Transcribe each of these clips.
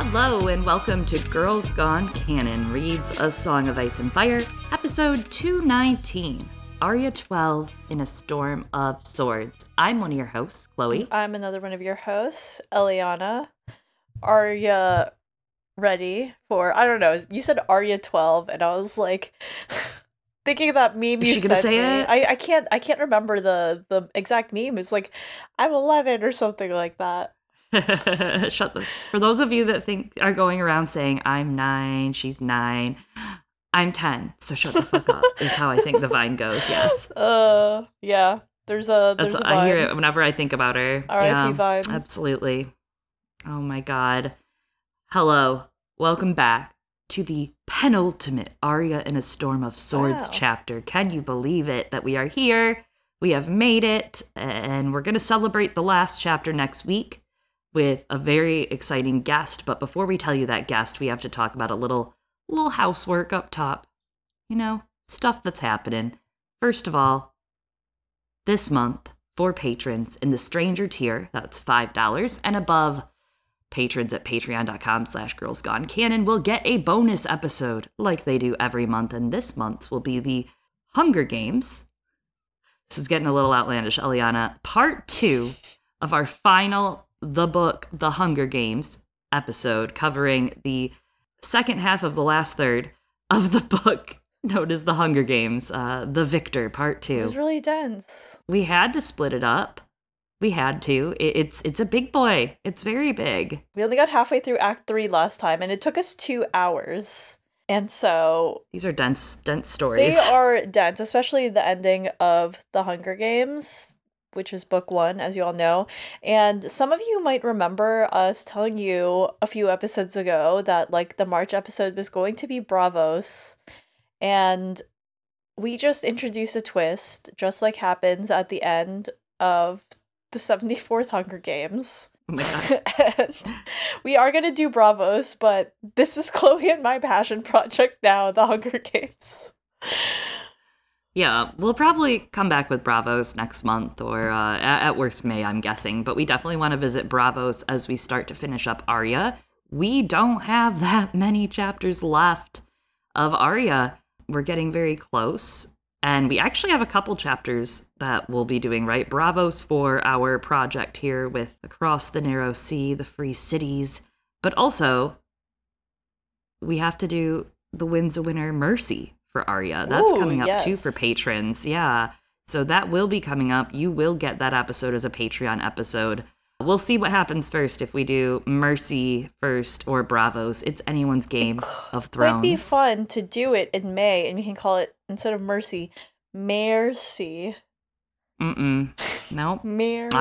Hello and welcome to Girls Gone Canon Reads A Song of Ice and Fire, episode 219, Arya 12 in a Storm of Swords. I'm one of your hosts, Chloe. I'm another one of your hosts, Eliana. Are you ready for, I don't know, you said Arya 12 and I was like thinking of that meme you sent me. I can't remember the exact meme. It's like, I'm 11 or something like that. For those of you that are going around saying I'm 9, she's 9, I'm 10, so shut the fuck up is how I think the vine goes. Yes. Yeah. There's a Vine. I hear it whenever I think about her. R.I.P. Vine. Absolutely. Oh my god. Hello. Welcome back to the penultimate Arya in a Storm of Swords chapter. Can you believe it that we are here? We have made it, and we're going to celebrate the last chapter next week with a very exciting guest. But before we tell you that guest, we have to talk about a little housework up top. You know, stuff that's happening. First of all, this month, for patrons in the Stranger tier, that's $5 and above, patrons at patreon.com/girlsgonecanon will get a bonus episode like they do every month. And this month's will be the Hunger Games. This is getting a little outlandish, Eliana. Part 2 of our final The Book, The Hunger Games episode, covering the second half of the last third of the book known as The Hunger Games, The Victor, Part 2. It was really dense. We had to split it up. We had to. It's a big boy. It's very big. We only got halfway through Act 3 last time, and it took us 2 hours. And so these are dense stories. They are dense, especially the ending of The Hunger Games, which is book 1, as you all know. And some of you might remember us telling you a few episodes ago that, like, the March episode was going to be Braavos. And we just introduced a twist, just like happens at the end of the 74th Hunger Games. Oh my God. And we are going to do Braavos, but this is Chloe and my passion project now, The Hunger Games. Yeah, we'll probably come back with Braavos next month, or at worst May, I'm guessing. But we definitely want to visit Braavos as we start to finish up Arya. We don't have that many chapters left of Arya. We're getting very close. And we actually have a couple chapters that we'll be doing, right? Braavos for our project here with Across the Narrow Sea, the Free Cities. But also, we have to do The Wind's a Winner Mercy for Arya. That's coming up too for patrons. Yeah. So that will be coming up. You will get that episode as a Patreon episode. We'll see what happens first if we do Mercy first or Braavos. It's anyone's Game of Thrones. It might be fun to do it in May, and we can call it, instead of Mercy, Mercy. Nope. Mercy.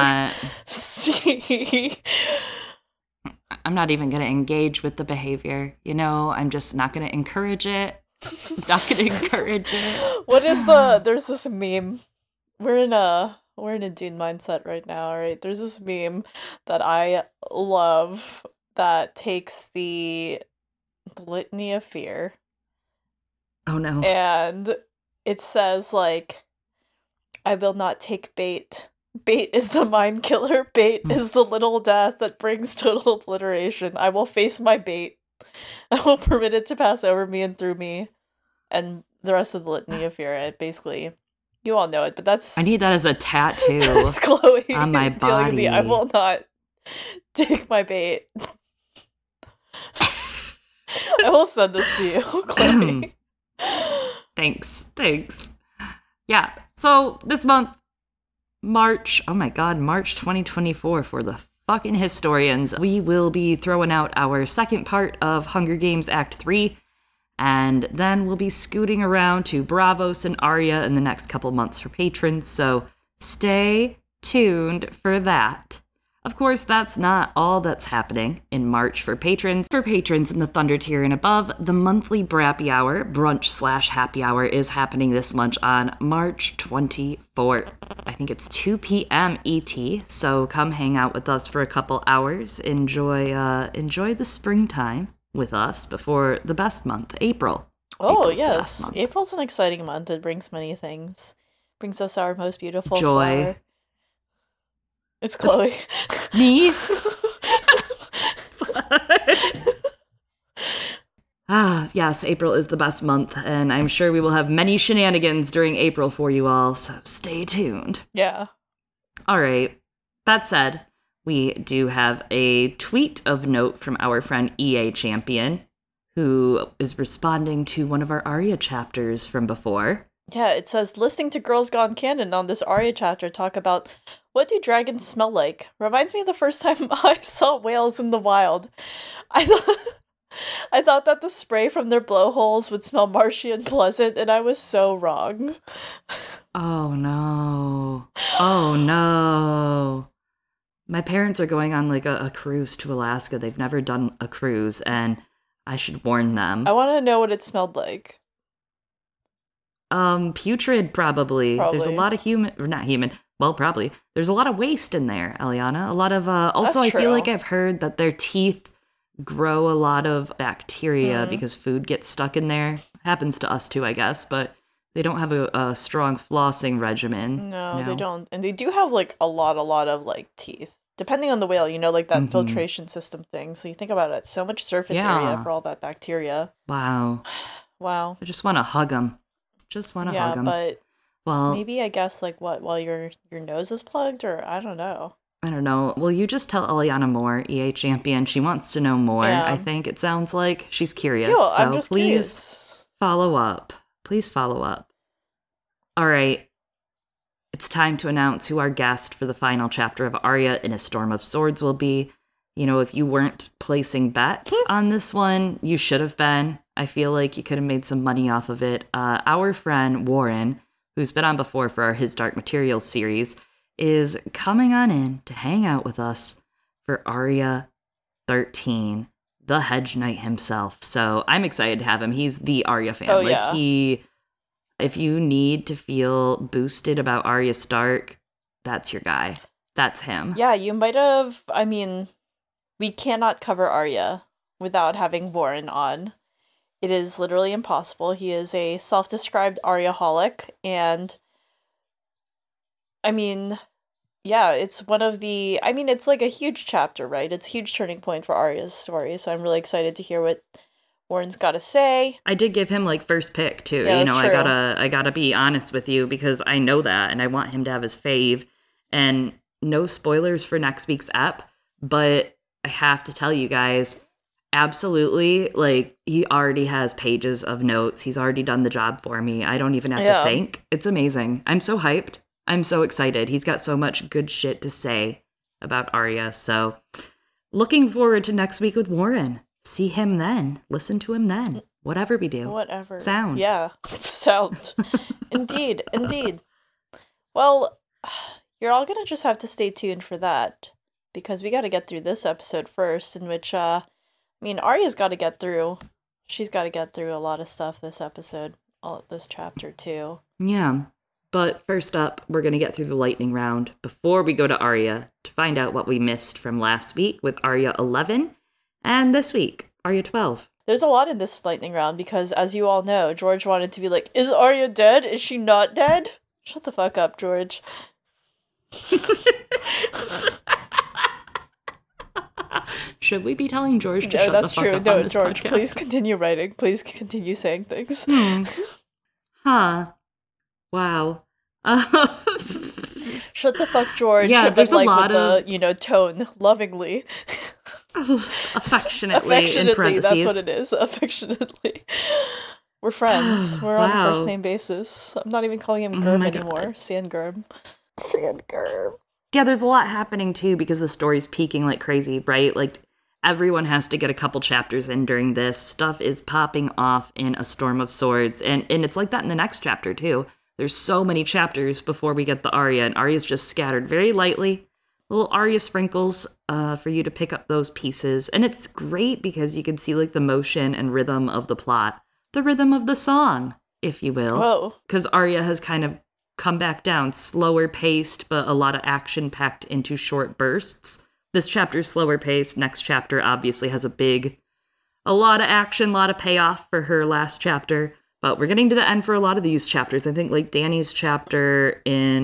I'm not even going to engage with the behavior. You know, I'm just not going to encourage it. I'm not going to encourage it. What is there's this meme. We're in a Dune mindset right now, right? There's this meme that I love that takes the Litany of Fear. Oh no. And it says, like, I will not take bait. Bait is the mind killer. Bait is the little death that brings total obliteration. I will face my bait. I will permit it to pass over me and through me. And the rest of the Litany of Fear, it basically, you all know it, but that's... I need that as a tattoo. It's Chloe on my body. I will not take my bait. I will send this to you, Chloe. Thanks. Yeah, so this month, March 2024 for the fucking historians, we will be throwing out our second part of Hunger Games Act 3, and then we'll be scooting around to Braavos and Arya in the next couple months for patrons, so stay tuned for that. Of course, that's not all that's happening in March for patrons. For patrons in the Thunder tier and above, the monthly Brappy Hour, brunch/happy hour, is happening this month on March 24th. I think it's 2 p.m. ET, so come hang out with us for a couple hours. Enjoy the springtime with us before the best month, April. Oh, yes. April's an exciting month. It brings many things. Brings us our most beautiful joy. Flower. It's Chloe. Me? Yes, April is the best month, and I'm sure we will have many shenanigans during April for you all, so stay tuned. Yeah. All right. That said, we do have a tweet of note from our friend EA Champion, who is responding to one of our Arya chapters from before. Yeah, it says, listening to Girls Gone Canon on this Arya chapter talk about what do dragons smell like? Reminds me of the first time I saw whales in the wild. I thought that the spray from their blowholes would smell marshy and pleasant, and I was so wrong. Oh no. Oh no. My parents are going on like a cruise to Alaska. They've never done a cruise, and I should warn them. I want to know what it smelled like. Putrid, probably. There's a lot of probably. There's a lot of waste in there, Eliana. A lot of, also I feel like I've heard that their teeth grow a lot of bacteria because food gets stuck in there. Happens to us too, I guess, but they don't have a strong flossing regimen. No, they don't. And they do have like a lot of like teeth. Depending on the whale, like that filtration system thing. So you think about it, so much surface area for all that bacteria. Wow. Wow. I just want to hug them. Just want to hug them. Yeah, but maybe I guess like what, while your nose is plugged, or I don't know. I don't know. Will you just tell Eliana more, EA Champion? She wants to know more. Yeah. I think it sounds like she's curious. Yeah, so I'm just please curious. follow up. Please follow up. All right. It's time to announce who our guest for the final chapter of Arya in a Storm of Swords will be. If you weren't placing bets on this one, you should have been. I feel like you could have made some money off of it. Our friend Warren, who's been on before for our His Dark Materials series, is coming on in to hang out with us for Arya 13, the Hedge Knight himself. So I'm excited to have him. He's the Arya fan. Oh, yeah. If you need to feel boosted about Arya Stark, that's your guy. That's him. Yeah, you might have, we cannot cover Arya without having Warren on. It is literally impossible. He is a self-described Arya-holic, and yeah, it's one of the, it's like a huge chapter, right? It's a huge turning point for Arya's story, so I'm really excited to hear what Warren's got to say. I did give him like first pick too. Yeah, that's true. I gotta be honest with you because I know that and I want him to have his fave. And no spoilers for next week's ep, but I have to tell you guys, absolutely, like he already has pages of notes. He's already done the job for me. I don't even have to think. It's amazing. I'm so hyped. I'm so excited. He's got so much good shit to say about Arya. So looking forward to next week with Warren. See him then. Listen to him then. Whatever we do. Whatever. Sound. Yeah. Sound. Indeed. Indeed. Well, you're all gonna just have to stay tuned for that. Because we gotta get through this episode first, in which, Arya's gotta get through. She's gotta get through a lot of stuff this episode. This chapter, too. Yeah. But first up, we're going to get through the lightning round before we go to Arya to find out what we missed from last week with Arya 11 and this week, Arya 12. There's a lot in this lightning round because, as you all know, George wanted to be like, is Arya dead? Is she not dead? Shut the fuck up, George. Should we be telling George to no, shut that's the fuck true. up No, on this George, podcast? please continue writing. Please continue saying things. Huh. Wow. Shut the fuck, George. Yeah, there's but, a lot with the, tone, lovingly. Affectionately, in parentheses. That's what it is. Affectionately. We're friends. We're on a Wow. first name basis. I'm not even calling him Germ anymore. Sandgerm. Sandgerm. Yeah, there's a lot happening too because the story's peaking like crazy, right? Like everyone has to get a couple chapters in during this. Stuff is popping off in A Storm of Swords, and it's like that in the next chapter too. There's so many chapters before we get the Arya, and Arya's just scattered very lightly. Little Arya sprinkles for you to pick up those pieces. And it's great because you can see like the motion and rhythm of the plot. The rhythm of the song, if you will. Whoa. Because Arya has kind of come back down, slower paced, but a lot of action packed into short bursts. This chapter's slower paced. Next chapter obviously has a lot of action, a lot of payoff for her last chapter. But we're getting to the end for a lot of these chapters. I think like Dany's chapter in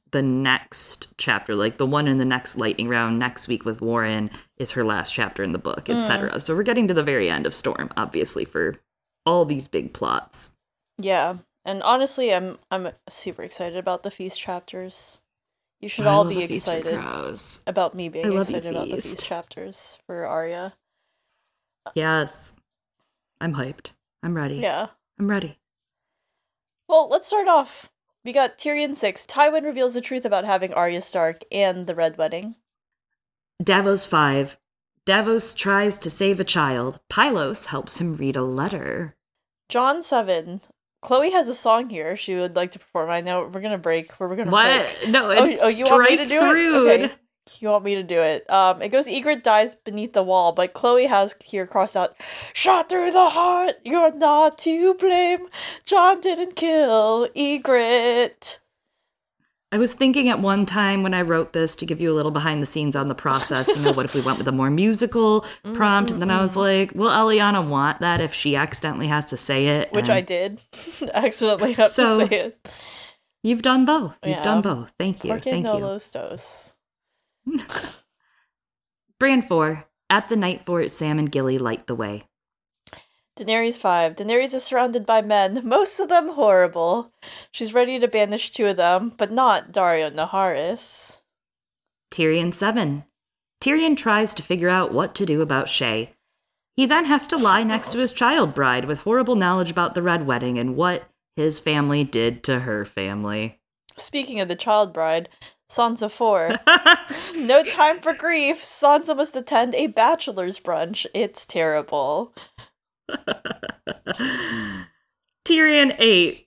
the next chapter, like the one in the next lightning round next week with Warren is her last chapter in the book, etc. So we're getting to the very end of Storm, obviously, for all these big plots. Yeah. And honestly, I'm super excited about the Feast chapters. You should all be excited about me being excited about the Feast chapters for Arya. Yes. I'm hyped. I'm ready. Yeah. I'm ready. Well, let's start off. We got Tyrion 6. Tywin reveals the truth about having Arya Stark and the Red Wedding. Davos 5. Davos tries to save a child. Pylos helps him read a letter. Jon 7. Chloe has a song here she would like to perform. I know we're gonna break. We're gonna what? break. No, it's you want me to do through. it? Okay. You want me to do it? It goes, Ygritte dies beneath the wall, but Chloe has here crossed out, shot through the heart, you're not to blame. Jon didn't kill Ygritte. I was thinking at one time when I wrote this to give you a little behind the scenes on the process, what if we went with a more musical prompt? And then I was like, will Eliana want that if she accidentally has to say it? Which I did. Accidentally have to say it. You've done both. You've done both. Thank you. Thank you. Los dos. Bran 4. At the Night Fort, Sam and Gilly light the way. Daenerys 5. Daenerys is surrounded by men, most of them horrible. She's ready to banish 2 of them, but not Daario and Naharis. Tyrion 7. Tyrion tries to figure out what to do about Shae. He then has to lie next to his child bride with horrible knowledge about the Red Wedding and what his family did to her family. Speaking of the child bride, Sansa 4. No time for grief. Sansa must attend a bachelor's brunch. It's terrible. Tyrion 8.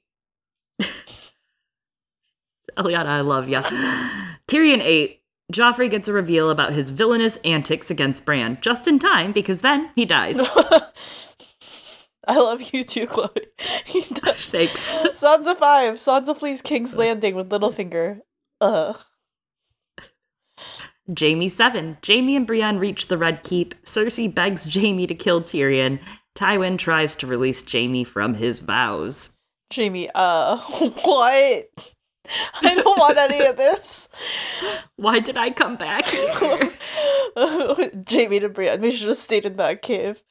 Eliana, I love ya. Tyrion 8. Joffrey gets a reveal about his villainous antics against Bran, just in time, because then he dies. I love you too, Chloe. He does. Thanks. Sansa 5. Sansa flees King's Landing with Littlefinger. Jaime 7. Jaime and Brienne reach the Red Keep. Cersei begs Jaime to kill Tyrion. Tywin tries to release Jaime from his vows. Jaime, what? I don't want any of this. Why did I come back here? Jaime to Brienne, we should have stayed in that cave.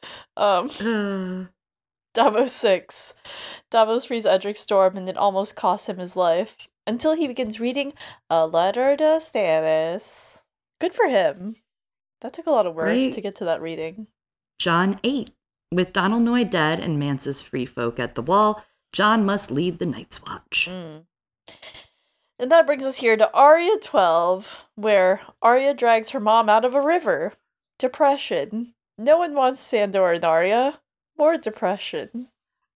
Davos 6. Davos frees Edric Storm and it almost costs him his life. Until he begins reading A Letter to Stannis. Good for him. That took a lot of work to get to that reading. Jon 8. With Donalnoy dead and Mance's free folk at the wall, Jon must lead the Night's Watch. And that brings us here to Arya 12, where Arya drags her mom out of a river. Depression. No one wants Sandor and Arya. More depression.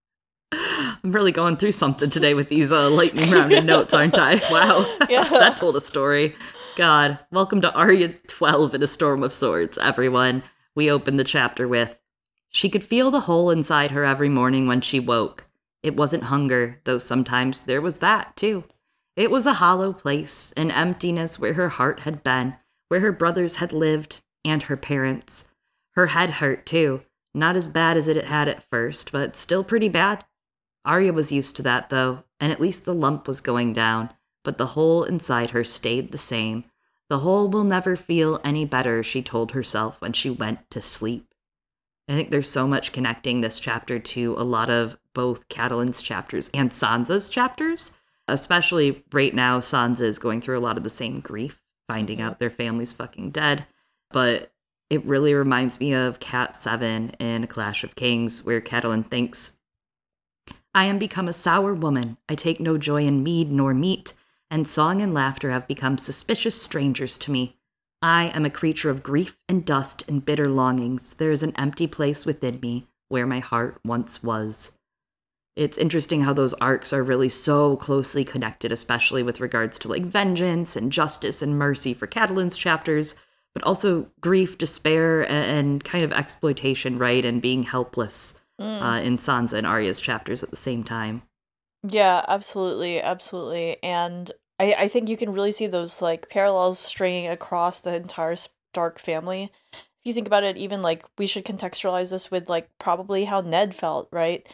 I'm really going through something today with these lightning rounded notes, aren't I? Wow. Yeah. That told a story. God. Welcome to Arya 12 in A Storm of Swords, everyone. We open the chapter with, she could feel the hole inside her every morning when she woke. It wasn't hunger, though sometimes there was that, too. It was a hollow place, an emptiness where her heart had been, where her brothers had lived, and her parents. Her head hurt, too. Not as bad as it had at first, but still pretty bad. Arya was used to that, though, and at least the lump was going down, but the hole inside her stayed the same. The hole will never feel any better, she told herself when she went to sleep. I think there's so much connecting this chapter to a lot of both Catelyn's chapters and Sansa's chapters. Especially right now, Sansa is going through a lot of the same grief, finding out their family's fucking dead. But it really reminds me of Cat 7 in A Clash of Kings, where Catelyn thinks, I am become a sour woman. I take no joy in mead nor meat, and song and laughter have become suspicious strangers to me. I am a creature of grief and dust and bitter longings. There is an empty place within me where my heart once was. It's interesting how those arcs are really so closely connected, especially with regards to like vengeance and justice and mercy for Catelyn's chapters, but also grief, despair, and kind of exploitation, right? And being helpless in Sansa and Arya's chapters at the same time. Yeah, absolutely, absolutely. And I think you can really see those like parallels stringing across the entire Stark family. If you think about it, even like we should contextualize this with like probably how Ned felt, right?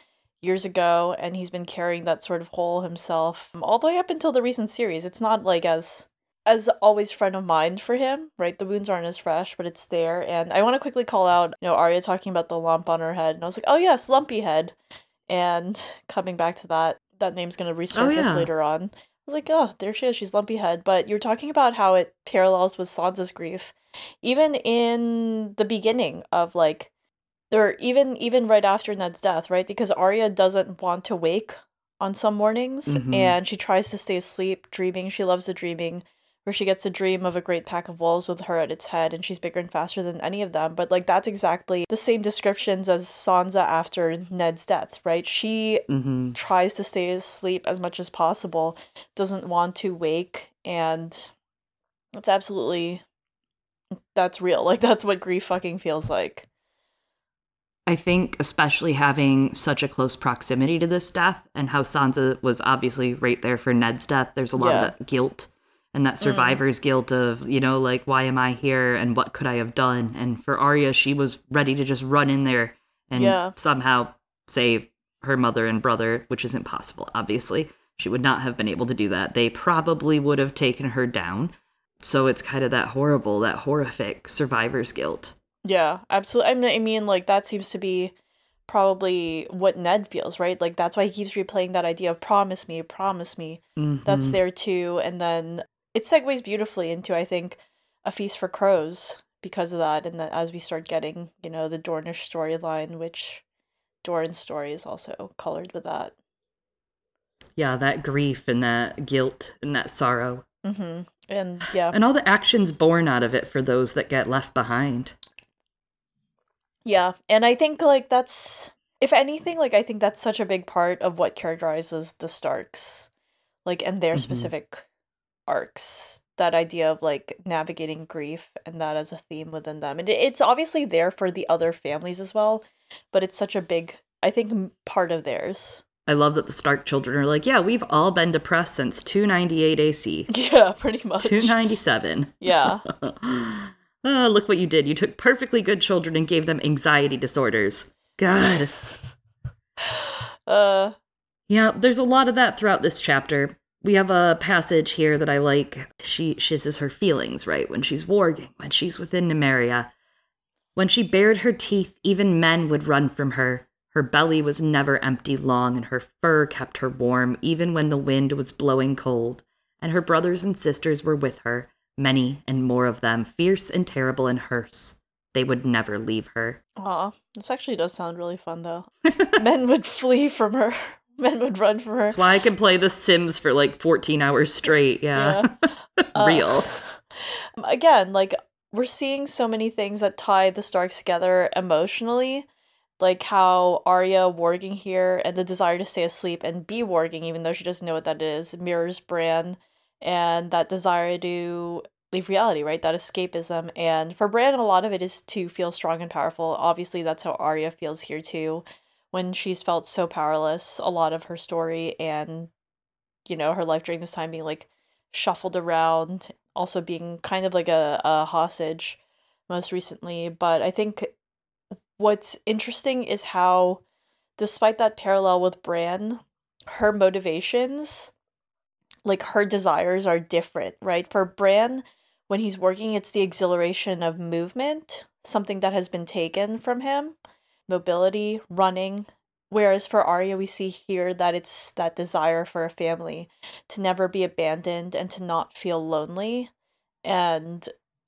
years ago, and he's been carrying that sort of hole himself all the way up until the recent series. It's not like as always front of mind for him, right? The wounds aren't as fresh, but it's there. And I want to quickly call out, Arya talking about the lump on her head, and I was like, oh yes, Lumpy Head. And coming back to that name's going to resurface later on. I was like, oh, there she is, she's Lumpy Head. But you're talking about how it parallels with Sansa's grief. Even in the beginning of, like, or even right after Ned's death, right? Because Arya doesn't want to wake on some mornings, and she tries to stay asleep, dreaming. She loves the dreaming, where she gets to dream of a great pack of wolves with her at its head, and she's bigger and faster than any of them. But, like, that's exactly the same descriptions as Sansa after Ned's death, right? She tries to stay asleep as much as possible, doesn't want to wake, and that's real. Like, that's what grief fucking feels like. I think especially having such a close proximity to this death, and how Sansa was obviously right there for Ned's death, there's a lot of that guilt and that survivor's guilt of, like, why am I here and what could I have done? And for Arya, she was ready to just run in there and somehow save her mother and brother, which isn't possible, obviously. She would not have been able to do that. They probably would have taken her down. So it's kind of that horrific survivor's guilt. Yeah, absolutely. I mean, like, that seems to be probably what Ned feels, right? Like, that's why he keeps replaying that idea of promise me. That's there too. And then it segues beautifully into, I think, A Feast for Crows because of that. And then as we start getting, the Dornish storyline, which Doran's story is also colored with that. Yeah, that grief and that guilt and that sorrow. And yeah. And all the actions born out of it for those that get left behind. Yeah, and I think, like, that's, if anything, like, I think that's such a big part of what characterizes the Starks, like, and their specific arcs. That idea of, like, navigating grief and that as a theme within them. And it's obviously there for the other families as well, but it's such a big, I think, part of theirs. I love that the Stark children are like, yeah, we've all been depressed since 298 AC. Yeah, pretty much. 297. Yeah. Oh, look what you did. You took perfectly good children and gave them anxiety disorders. God. Yeah, there's a lot of that throughout this chapter. We have a passage here that I like. She says her feelings, right? When she's warging, when she's within Nymeria. When she bared her teeth, even men would run from her. Her belly was never empty long, and her fur kept her warm, even when the wind was blowing cold. And her brothers and sisters were with her. Many and more of them, fierce and terrible and hearse. They would never leave her. Aw, this actually does sound really fun, though. Men would flee from her. Men would run from her. That's why I can play The Sims for, like, 14 hours straight, yeah. Real. Again, like, we're seeing so many things that tie the Starks together emotionally. Like how Arya warging here and the desire to stay asleep and be warging, even though she doesn't know what that is, mirrors Bran. And that desire to leave reality, right? That escapism. And for Bran, a lot of it is to feel strong and powerful. Obviously, that's how Arya feels here too. When she's felt so powerless, a lot of her story and, her life during this time being, like, shuffled around. Also being kind of like a hostage most recently. But I think what's interesting is how, despite that parallel with Bran, her motivations, like, her desires are different, right? For Bran, when he's working, it's the exhilaration of movement, something that has been taken from him, mobility, running. Whereas for Arya, we see here that it's that desire for a family, to never be abandoned and to not feel lonely. And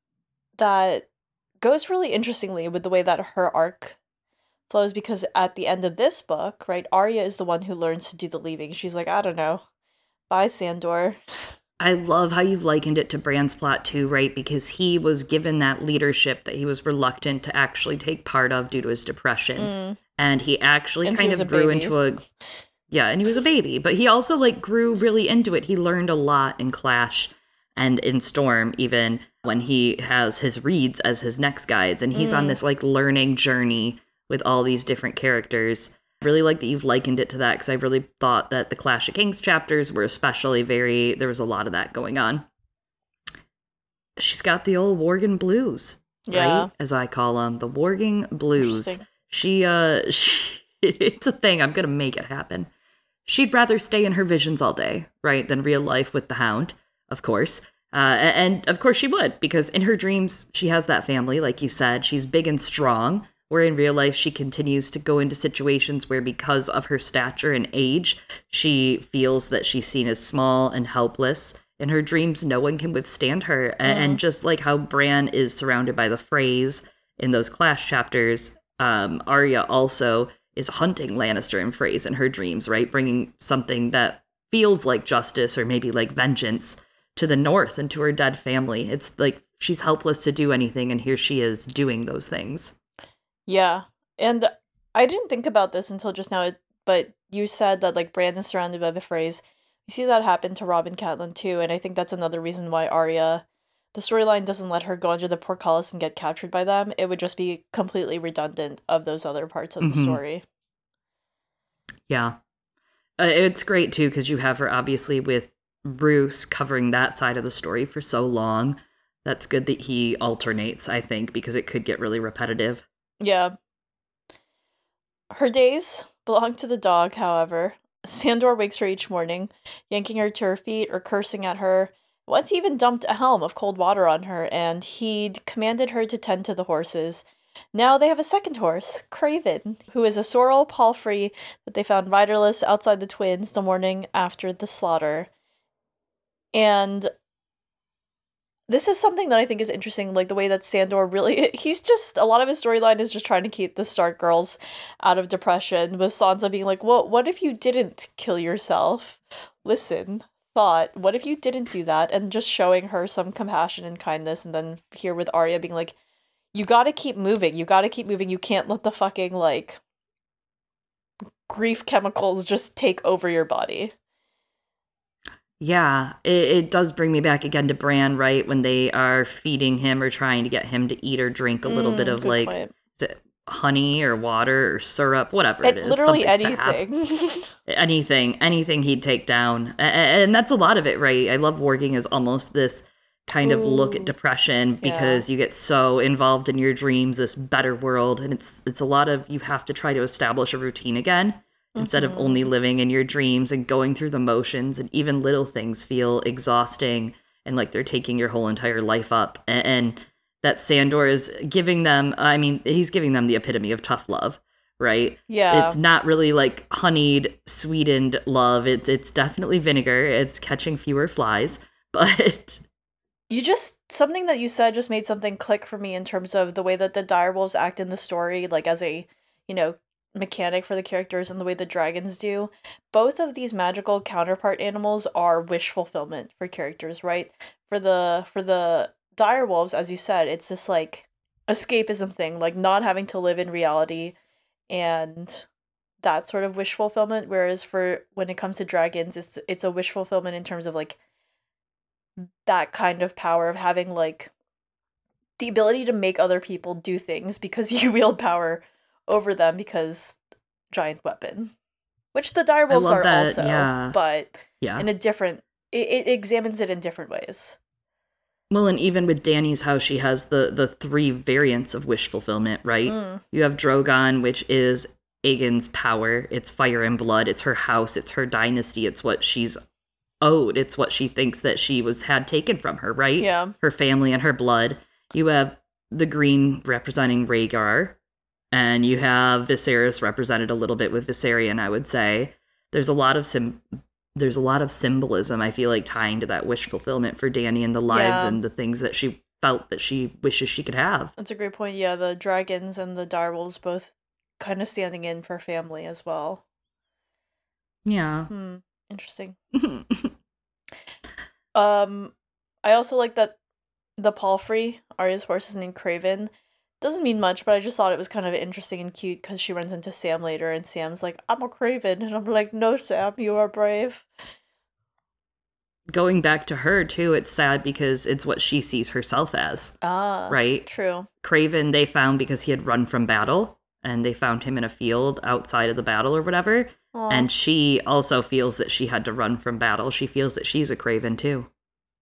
that goes really interestingly with the way that her arc flows, because at the end of this book, right, Arya is the one who learns to do the leaving. She's like, I don't know. Bye, Sandor. I love how you've likened it to Bran's plot too, right? Because he was given that leadership that he was reluctant to actually take part of due to his depression. And he actually kind of grew into a... Yeah, and he was a baby. But he also, like, grew really into it. He learned a lot in Clash and in Storm, even when he has his reads as his next guides. And he's on this, like, learning journey with all these different characters. I really like that you've likened it to that, because I really thought that the Clash of Kings chapters were especially there was a lot of that going on. She's got the old Worgen blues, right? As I call them, the Worgen blues. She It's a thing. I'm going to make it happen. She'd rather stay in her visions all day, right, than real life with the Hound, of course. And of course she would, because in her dreams, she has that family, like you said. She's big and strong, where in real life, she continues to go into situations where, because of her stature and age, she feels that she's seen as small and helpless. In her dreams, no one can withstand her. And just like how Bran is surrounded by the Freys in those Clash chapters, Arya also is hunting Lannister and Freys in her dreams, right? Bringing something that feels like justice or maybe like vengeance to the north and to her dead family. It's like she's helpless to do anything, and here she is doing those things. Yeah. And I didn't think about this until just now, but you said that like Bran is surrounded by the Freys. You see that happen to Robb and Catelyn too, and I think that's another reason why Arya, the storyline doesn't let her go under the portcullis and get captured by them. It would just be completely redundant of those other parts of the story. Yeah. It's great too, because you have her obviously with Roose covering that side of the story for so long. That's good that he alternates, I think, because it could get really repetitive. Yeah. Her days belong to the dog, however. Sandor wakes her each morning, yanking her to her feet or cursing at her. Once he even dumped a helm of cold water on her, and he'd commanded her to tend to the horses. Now they have a second horse, Craven, who is a sorrel palfrey that they found riderless outside the Twins the morning after the slaughter. And this is something that I think is interesting, like the way that Sandor really, he's just, a lot of his storyline is just trying to keep the Stark girls out of depression, with Sansa being like, well, what if you didn't kill yourself? Listen, thought, what if you didn't do that? And just showing her some compassion and kindness, and then here with Arya being like, you gotta keep moving, you can't let the fucking, like, grief chemicals just take over your body. Yeah, it does bring me back again to Bran, right? When they are feeding him or trying to get him to eat or drink a little bit of like is it honey or water or syrup, whatever it is. Literally anything. anything he'd take down. And that's a lot of it, right? I love Warging as almost this kind of look at depression, because you get so involved in your dreams, this better world, and it's a lot of, you have to try to establish a routine again. Instead of only living in your dreams and going through the motions, and even little things feel exhausting and like they're taking your whole entire life up. And that Sandor is giving them, I mean, he's giving them the epitome of tough love, right? Yeah. It's not really like honeyed, sweetened love. It's definitely vinegar. It's catching fewer flies, but... Something that you said just made something click for me in terms of the way that the direwolves act in the story, like as a, mechanic for the characters, and the way the dragons do. Both of these magical counterpart animals are wish fulfillment for characters, right? For the direwolves, as you said, it's this like escapism thing, like not having to live in reality and that sort of wish fulfillment, whereas for when it comes to dragons, it's a wish fulfillment in terms of like that kind of power of having like the ability to make other people do things because you wield power over them, because giant weapon, which the direwolves are that, also, but in a different, it examines it in different ways. Well, and even with Dany's house, she has the three variants of wish fulfillment, right? You have Drogon, which is Aegon's power. It's fire and blood. It's her house. It's her dynasty. It's what she's owed. It's what she thinks that she had taken from her, right? Yeah. Her family and her blood. You have the green representing Rhaegar. And you have Viserys represented a little bit with Viserion, I would say. There's a lot of symbolism, I feel like, tying to that wish fulfillment for Dany and the lives and the things that she felt that she wishes she could have. That's a great point. Yeah, the dragons and the direwolves both kind of standing in for family as well. Yeah. Interesting. I also like that the palfrey, Arya's horse, is named Craven. Doesn't mean much, but I just thought it was kind of interesting and cute because she runs into Sam later, and Sam's like, I'm a Craven. And I'm like, no, Sam, you are brave. Going back to her, too, it's sad because it's what she sees herself as. Right? True. Craven, they found because he had run from battle, and they found him in a field outside of the battle or whatever. Aww. And she also feels that she had to run from battle. She feels that she's a Craven, too.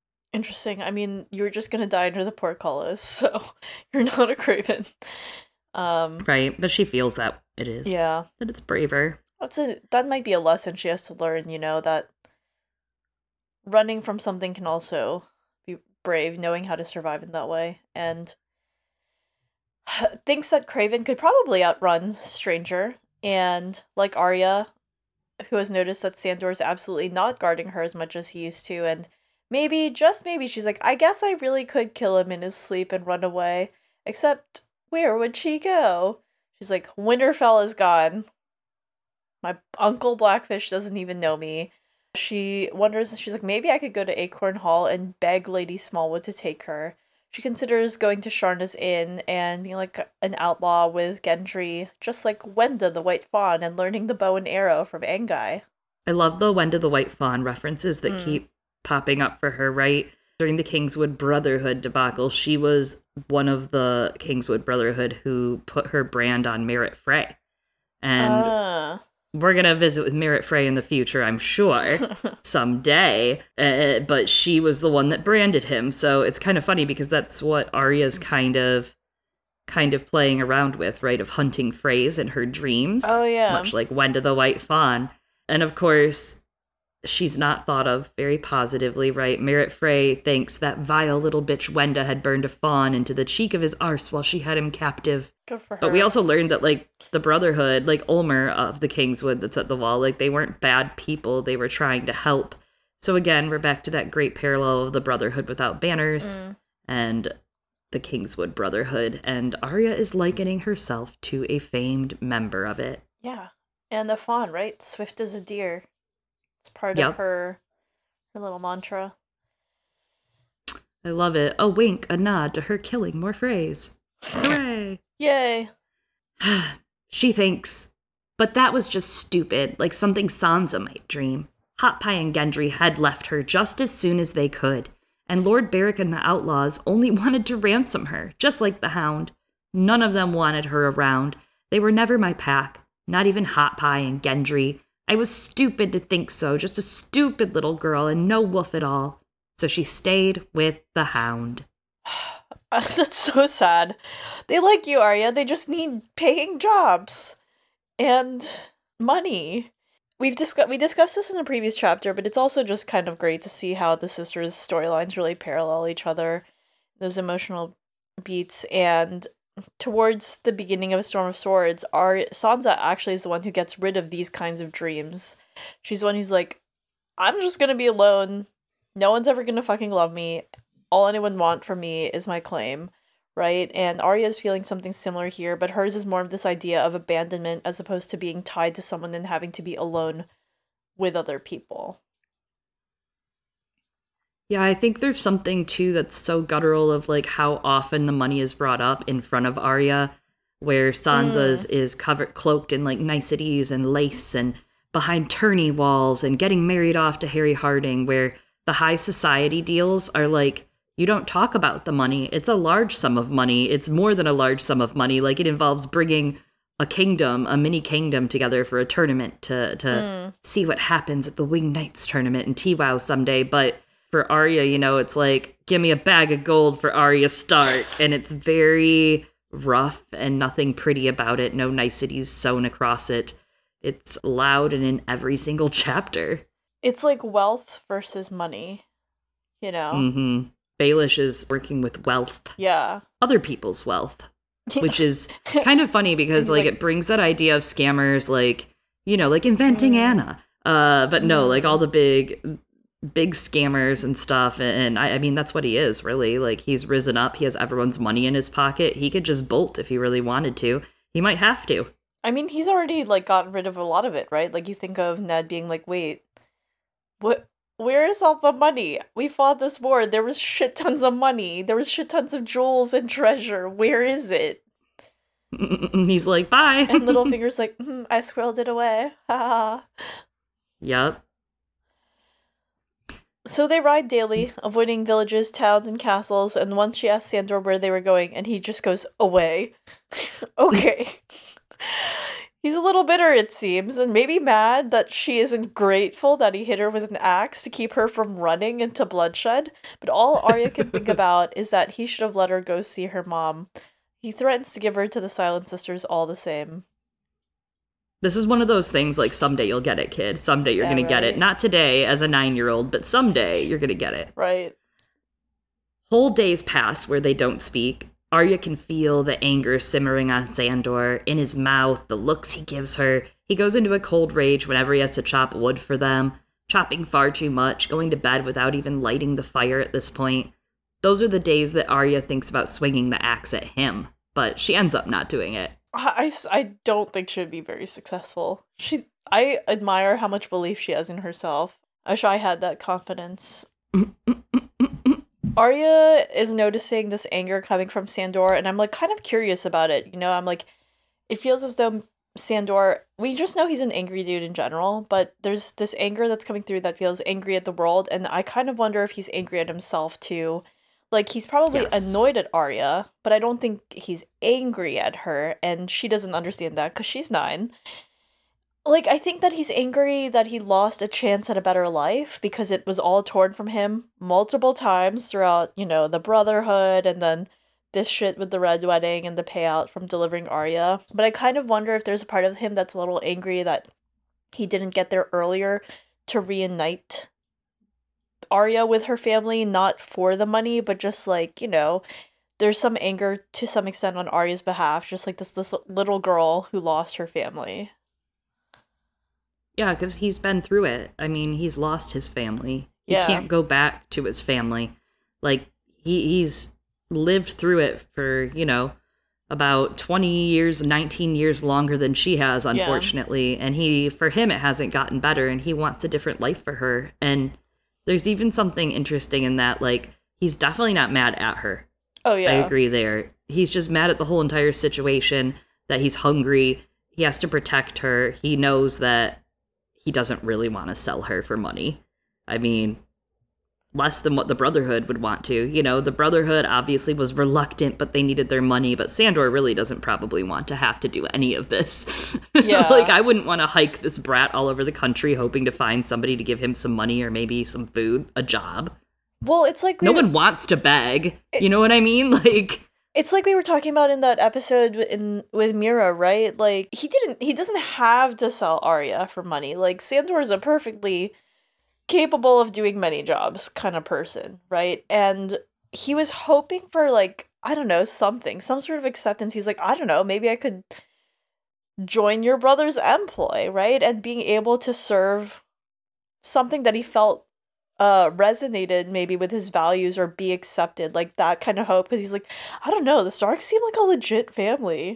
Interesting. I mean, you were just going to die under the portcullis, so you're not a Craven. Right, but she feels that it is. Yeah. That it's braver. That might be a lesson she has to learn, that running from something can also be brave, knowing how to survive in that way. And thinks that Craven could probably outrun Stranger. And like Arya, who has noticed that Sandor is absolutely not guarding her as much as he used to. And maybe, just maybe, she's like, I guess I really could kill him in his sleep and run away. Except, where would she go? She's like, Winterfell is gone. My Uncle Blackfish doesn't even know me. She wonders, she's like, maybe I could go to Acorn Hall and beg Lady Smallwood to take her. She considers going to Sharna's Inn and being like an outlaw with Gendry, just like Wenda the White Fawn, and learning the bow and arrow from Anguy. I love the Wenda the White Fawn references that keep popping up for her, right? During the Kingswood Brotherhood debacle, she was one of the Kingswood Brotherhood who put her brand on Merritt Frey. And we're going to visit with Merritt Frey in the future, I'm sure, someday. But she was the one that branded him. So it's kind of funny because that's what Arya's kind of playing around with, right? Of hunting Freys in her dreams. Oh, yeah. Much like Wenda the White Fawn. And of course, she's not thought of very positively, right? Merritt Frey thinks that vile little bitch Wenda had burned a fawn into the cheek of his arse while she had him captive. Good for her. But we also learned that, like, the Brotherhood, like Ulmer of the Kingswood that's at the wall, like, they weren't bad people. They were trying to help. So again, we're back to that great parallel of the Brotherhood without banners and the Kingswood Brotherhood. And Arya is likening herself to a famed member of it. Yeah. And the fawn, right? Swift as a deer. It's part of her little mantra. I love it. A wink, a nod to her killing more Freys. Hooray! Yay! She thinks, but that was just stupid, like something Sansa might dream. Hot Pie and Gendry had left her just as soon as they could, and Lord Beric and the outlaws only wanted to ransom her, just like the Hound. None of them wanted her around. They were never my pack, not even Hot Pie and Gendry. I was stupid to think so, just a stupid little girl and no wolf at all. So she stayed with the Hound. That's so sad. They like you, Arya. They just need paying jobs and money. We discussed this in a previous chapter, but it's also just kind of great to see how the sisters' storylines really parallel each other, those emotional beats. And towards the beginning of A Storm of Swords, Sansa actually is the one who gets rid of these kinds of dreams. She's the one who's like, I'm just gonna be alone. No one's ever gonna fucking love me. All anyone want from me is my claim, right? And Arya is feeling something similar here, but hers is more of this idea of abandonment as opposed to being tied to someone and having to be alone with other people. Yeah, I think there's something, too, that's so guttural of, like, how often the money is brought up in front of Arya, where Sansa's is cloaked in, like, niceties and lace and behind tourney walls and getting married off to Harry Harding, where the high society deals are, like, you don't talk about the money. It's a large sum of money. It's more than a large sum of money. Like, it involves bringing a mini kingdom together for a tournament to see what happens at the Winged Knights tournament in TWOW someday. But for Arya, it's like, give me a bag of gold for Arya Stark. And it's very rough and nothing pretty about it. No niceties sewn across it. It's loud and in every single chapter. It's like wealth versus money, Mm-hmm. Baelish is working with wealth. Yeah. Other people's wealth. Which is kind of funny because, like, it brings that idea of scammers, like, like inventing Anna. But no, like, all the big scammers and stuff. And I mean, that's what he is, really. Like, he's risen up. He has everyone's money in his pocket. He could just bolt if he really wanted to. He might have to. I mean, he's already, like, gotten rid of a lot of it, right? Like, you think of Ned being like, wait, what? Where is all the money? We fought this war. There was shit tons of money. There was shit tons of jewels and treasure. Where is it? He's like, bye. And Littlefinger's like, I squirreled it away. Ha. Yep. So they ride daily, avoiding villages, towns, and castles, and once she asks Sandor where they were going, and he just goes, away. Okay. He's a little bitter, it seems, and maybe mad that she isn't grateful that he hit her with an axe to keep her from running into bloodshed. But all Arya can think about is that he should have let her go see her mom. He threatens to give her to the Silent Sisters all the same. This is one of those things like, someday you'll get it, kid. Someday you're going to get it. Not today as a 9-year-old, but someday you're going to get it. Right. Whole days pass where they don't speak. Arya can feel the anger simmering on Sandor, in his mouth, the looks he gives her. He goes into a cold rage whenever he has to chop wood for them, chopping far too much, going to bed without even lighting the fire at this point. Those are the days that Arya thinks about swinging the axe at him, but she ends up not doing it. I don't think she'd be very successful. I admire how much belief she has in herself. I wish I had that confidence. Arya is noticing this anger coming from Sandor, and I'm like kind of curious about it. You know, I'm like, it feels as though Sandor, we just know he's an angry dude in general, but there's this anger that's coming through that feels angry at the world, and I kind of wonder if he's angry at himself too. Like, he's probably annoyed at Arya, but I don't think he's angry at her, and she doesn't understand that because she's 9. Like, I think that he's angry that he lost a chance at a better life because it was all torn from him multiple times throughout, you know, the Brotherhood and then this shit with the Red Wedding and the payout from delivering Arya. But I kind of wonder if there's a part of him that's a little angry that he didn't get there earlier to reunite Arya with her family, not for the money, but just like, you know, there's some anger to some extent on Arya's behalf, just like this little girl who lost her family. Yeah, because he's been through it. I mean, he's lost his family. He can't go back to his family. Like, he's lived through it for, you know, about 20 years, 19 years longer than she has, unfortunately. Yeah. And for him, it hasn't gotten better, and he wants a different life for her. And there's even something interesting in that, like, he's definitely not mad at her. Oh, yeah. I agree there. He's just mad at the whole entire situation, that he's hungry. He has to protect her. He knows that he doesn't really want to sell her for money. I mean, less than what the Brotherhood would want to. You know, the Brotherhood obviously was reluctant, but they needed their money. But Sandor really doesn't probably want to have to do any of this. Yeah. Like, I wouldn't want to hike this brat all over the country hoping to find somebody to give him some money or maybe some food, a job. Well, it's like... No one wants to beg. You know what I mean? Like... It's like we were talking about in that episode with Mira, right? Like, he doesn't have to sell Arya for money. Like, Sandor is a perfectly capable of doing many jobs kind of person, right? And he was hoping for, like, I don't know, some sort of acceptance. He's like, I don't know, maybe I could join your brother's employ, right? And being able to serve something that he felt resonated maybe with his values or be accepted, like that kind of hope, because he's like, I don't know, the Starks seem like a legit family.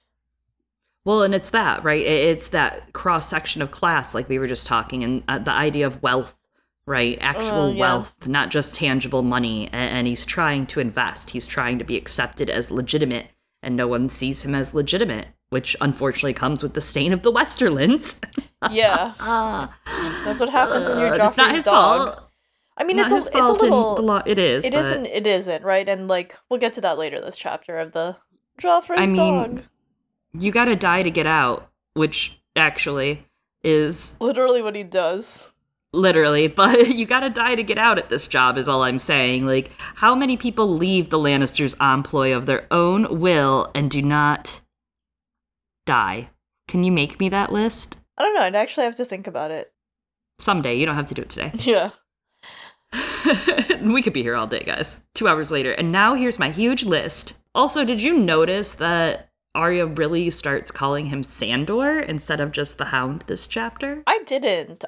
Well, and it's that, right? It's that cross-section of class, like we were just talking, and the idea of wealth, right? Actual wealth, not just tangible money, and he's trying to invest. He's trying to be accepted as legitimate, and no one sees him as legitimate, which unfortunately comes with the stain of the Westerlands. Yeah. That's what happens when you're Joffrey's it's not his dog. Fault. I mean, it's a little... It is. It isn't, right? And, like, we'll get to that later, this chapter of the Joffrey's dog. You gotta die to get out, which actually is... literally what he does. Literally, but you gotta die to get out at this job is all I'm saying. Like, how many people leave the Lannisters' employ of their own will and do not die? Can you make me that list? I don't know, I'd actually have to think about it. Someday, you don't have to do it today. Yeah. We could be here all day, guys. 2 hours later. And now here's my huge list. Also, did you notice that Arya really starts calling him Sandor instead of just the Hound this chapter? I didn't.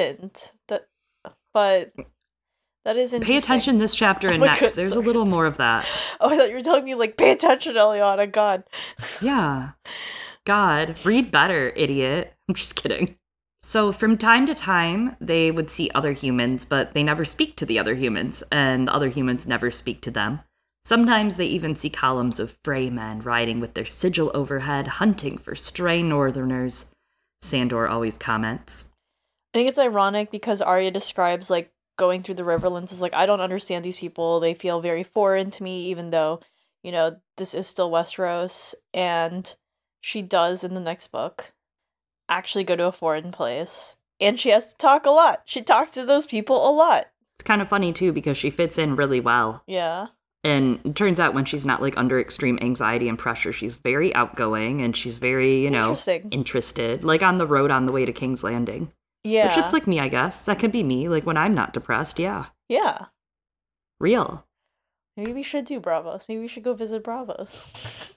But that is interesting. Pay attention this chapter and next. There's a little more of that. Oh, I thought you were telling me, like, pay attention, Eliana. God. Yeah. God. Read better, idiot. I'm just kidding. So from time to time, they would see other humans, but they never speak to the other humans, and the other humans never speak to them. Sometimes they even see columns of Frey men riding with their sigil overhead, hunting for stray northerners. Sandor always comments. I think it's ironic because Arya describes, like, going through the Riverlands as, like, I don't understand these people. They feel very foreign to me, even though, you know, this is still Westeros. And she does, in the next book, actually go to a foreign place. And she has to talk a lot. She talks to those people a lot. It's kind of funny, too, because she fits in really well. Yeah. And it turns out when she's not like under extreme anxiety and pressure, she's very outgoing and she's very, interested. Like on the road on the way to King's Landing. Yeah. Which it's like me, I guess. That could be me. Like when I'm not depressed, yeah. Yeah. Real. Maybe we should do Bravos. Maybe we should go visit Bravos.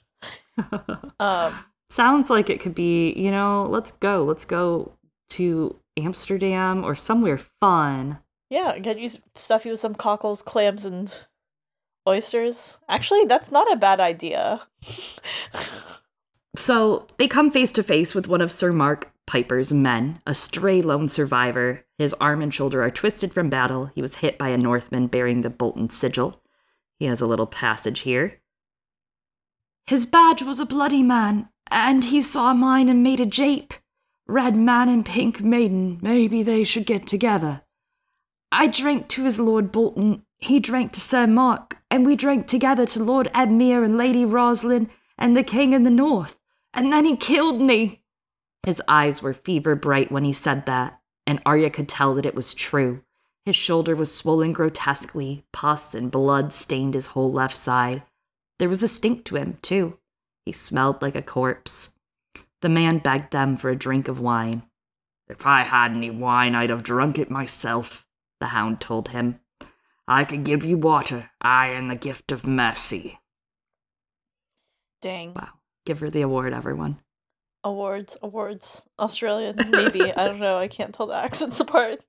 Sounds like it could be, let's go to Amsterdam or somewhere fun. Yeah, get you stuff you with some cockles, clams, and oysters. Actually, that's not a bad idea. So they come face to face with one of Sir Mark Piper's men, a stray lone survivor. His arm and shoulder are twisted from battle. He was hit by a Northman bearing the Bolton sigil. He has a little passage here. His badge was a bloody man, and he saw mine and made a jape. Red man and pink maiden, maybe they should get together. I drank to his Lord Bolton, he drank to Sir Mark, and we drank together to Lord Edmure and Lady Roslyn and the King in the North, and then he killed me. His eyes were fever bright when he said that, and Arya could tell that it was true. His shoulder was swollen grotesquely, pus and blood stained his whole left side. There was a stink to him, too. He smelled like a corpse. The man begged them for a drink of wine. If I had any wine, I'd have drunk it myself, the hound told him. I could give you water, I and the gift of mercy. Dang. Wow. Give her the award, everyone. Awards. Australian, maybe. I don't know. I can't tell the accents apart.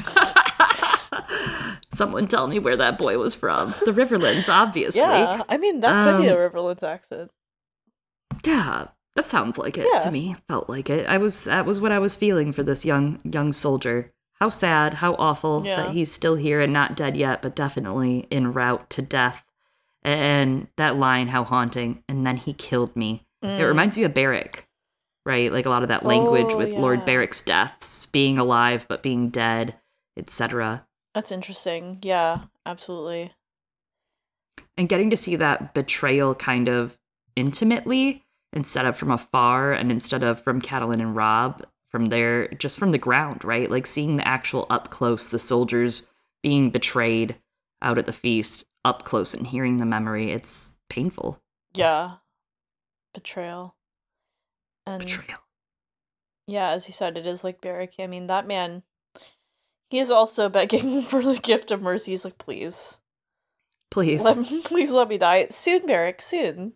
Someone tell me where that boy was from. The Riverlands, obviously. Yeah, I mean, that could be a Riverlands accent. Yeah, that sounds like it to me. Felt like it. That was what I was feeling for this young soldier. How sad, how awful that he's still here and not dead yet, but definitely en route to death. And that line, how haunting. And then he killed me. It reminds you of Beric, right? Like a lot of that language with Lord Beric's deaths, being alive but being dead, etc. That's interesting. Yeah, absolutely. And getting to see that betrayal kind of intimately instead of from afar and instead of from Catelyn and Robb, from there, just from the ground, right? Like seeing the actual up close, the soldiers being betrayed out at the feast, up close and hearing the memory, it's painful. Yeah. Betrayal. Betrayal. Yeah, as you said, it is like Beric. I mean, that man, he is also begging for the gift of mercy. He's like, please. Please let me die. Soon, Beric, soon.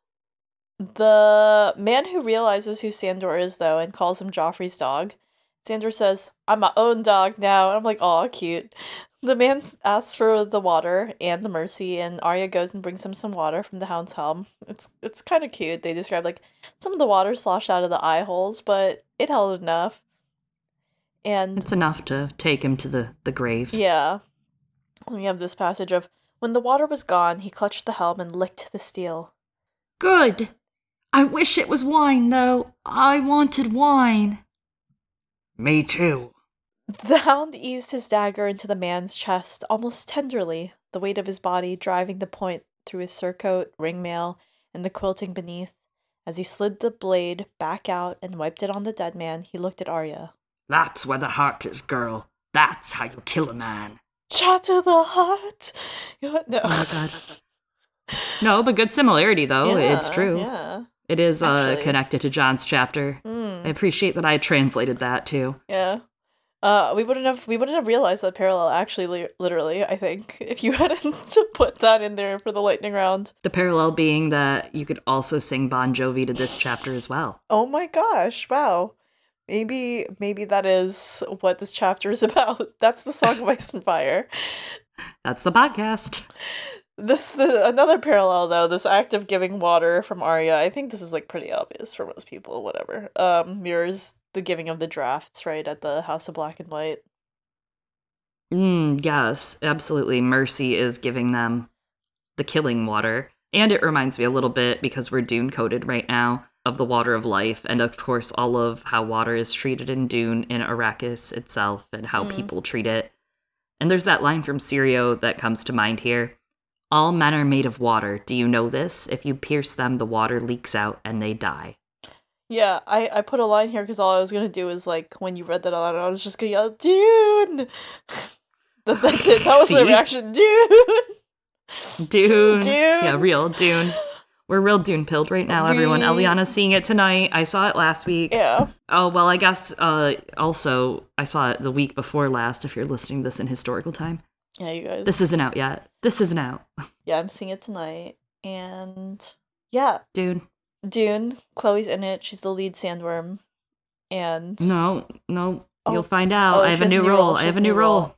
The man who realizes who Sandor is, though, and calls him Joffrey's dog, Sandor says, I'm my own dog now. And I'm like, aw, cute. The man asks for the water and the mercy, and Arya goes and brings him some water from the Hound's Helm. It's kind of cute. They describe, like, some of the water sloshed out of the eye holes, but it held enough. And it's enough to take him to the grave. Yeah. And we have this passage of, when the water was gone, he clutched the helm and licked the steel. Good. I wish it was wine, though. I wanted wine. Me too. The hound eased his dagger into the man's chest almost tenderly, the weight of his body driving the point through his surcoat, ringmail, and the quilting beneath. As he slid the blade back out and wiped it on the dead man, he looked at Arya. That's where the heart is, girl. That's how you kill a man. Shot to the heart. No. Oh my god. No, but good similarity, though. Yeah, it's true. Yeah. It is connected to Jon's chapter. I appreciate that I translated that, too. Yeah. We wouldn't have realized that parallel, actually, literally, I think, if you hadn't put that in there for the lightning round. The parallel being that you could also sing Bon Jovi to this chapter as well. Oh my gosh, wow. Maybe that is what this chapter is about. That's the Song of Ice and Fire. That's the podcast. Another parallel, though, this act of giving water from Arya, I think this is, like, pretty obvious for most people, whatever, mirrors the giving of the drafts, right, at the House of Black and White. Yes, absolutely. Mercy is giving them the killing water. And it reminds me a little bit, because we're Dune-coded right now, of the water of life, and of course all of how water is treated in Dune, in Arrakis itself, and how people treat it. And there's that line from Syrio that comes to mind here. All men are made of water. Do you know this? If you pierce them, the water leaks out and they die. Yeah, I put a line here because all I was going to do is, like, when you read that out, I was just going to yell, Dune! That's it. That was my reaction. Dune! Dune. Dune. Yeah, real Dune. We're real Dune pilled right now, everyone. Eliana's seeing it tonight. I saw it last week. Yeah. Oh, well, I guess also I saw it the week before last if you're listening to this in historical time. Yeah, you guys. This isn't out yet. This isn't out. Yeah, I'm seeing it tonight. And yeah, Dune. Chloe's in it. She's the lead sandworm. And No. Oh. You'll find out. I have a new role. I have a new role.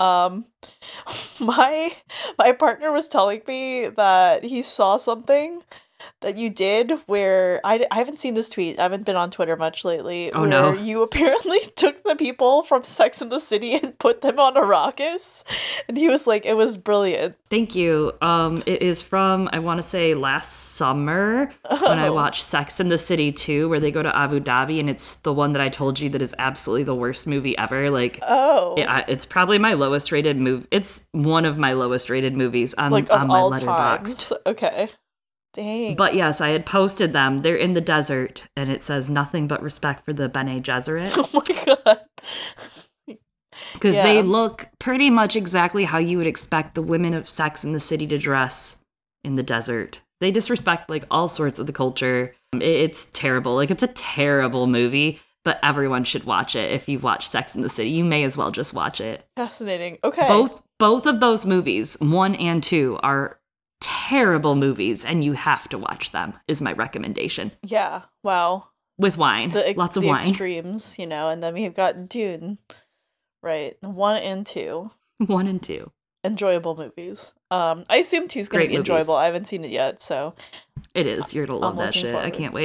My partner was telling me that he saw something that you did where I haven't seen this tweet. I haven't been on Twitter much lately. Oh, where no. You apparently took the people from Sex and the City and put them on Arrakis. And he was like, it was brilliant. Thank you. It is from, I want to say, last summer when I watched Sex and the City 2, where they go to Abu Dhabi, and it's the one that I told you that is absolutely the worst movie ever. Like, it's probably my lowest rated movie. It's one of my lowest rated movies on my Letterboxd. Okay. Dang. But yes, I had posted them. They're in the desert, and it says nothing but respect for the Bene Gesserit. Oh my god. Because they look pretty much exactly how you would expect the women of Sex and the City to dress in the desert. They disrespect, like, all sorts of the culture. It's terrible. Like, it's a terrible movie, but everyone should watch it. If you've watched Sex and the City, you may as well just watch it. Fascinating. Okay. Both of those movies, 1 and 2, are terrible movies, and you have to watch them, is my recommendation. Yeah. Wow. With wine. Lots of wine. Extremes, and then we've got Dune. Right. 1 and 2. 1 and 2. Enjoyable movies. I assume 2's going to be enjoyable. I haven't seen it yet, so. It is. You're going to love that shit. Forward. I can't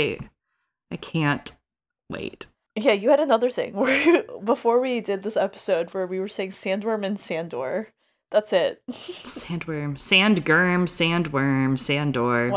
wait. Yeah, you had another thing where before we did this episode where we were saying sandworm and Sandor. That's it. Sandworm. Sandworm. Sandor.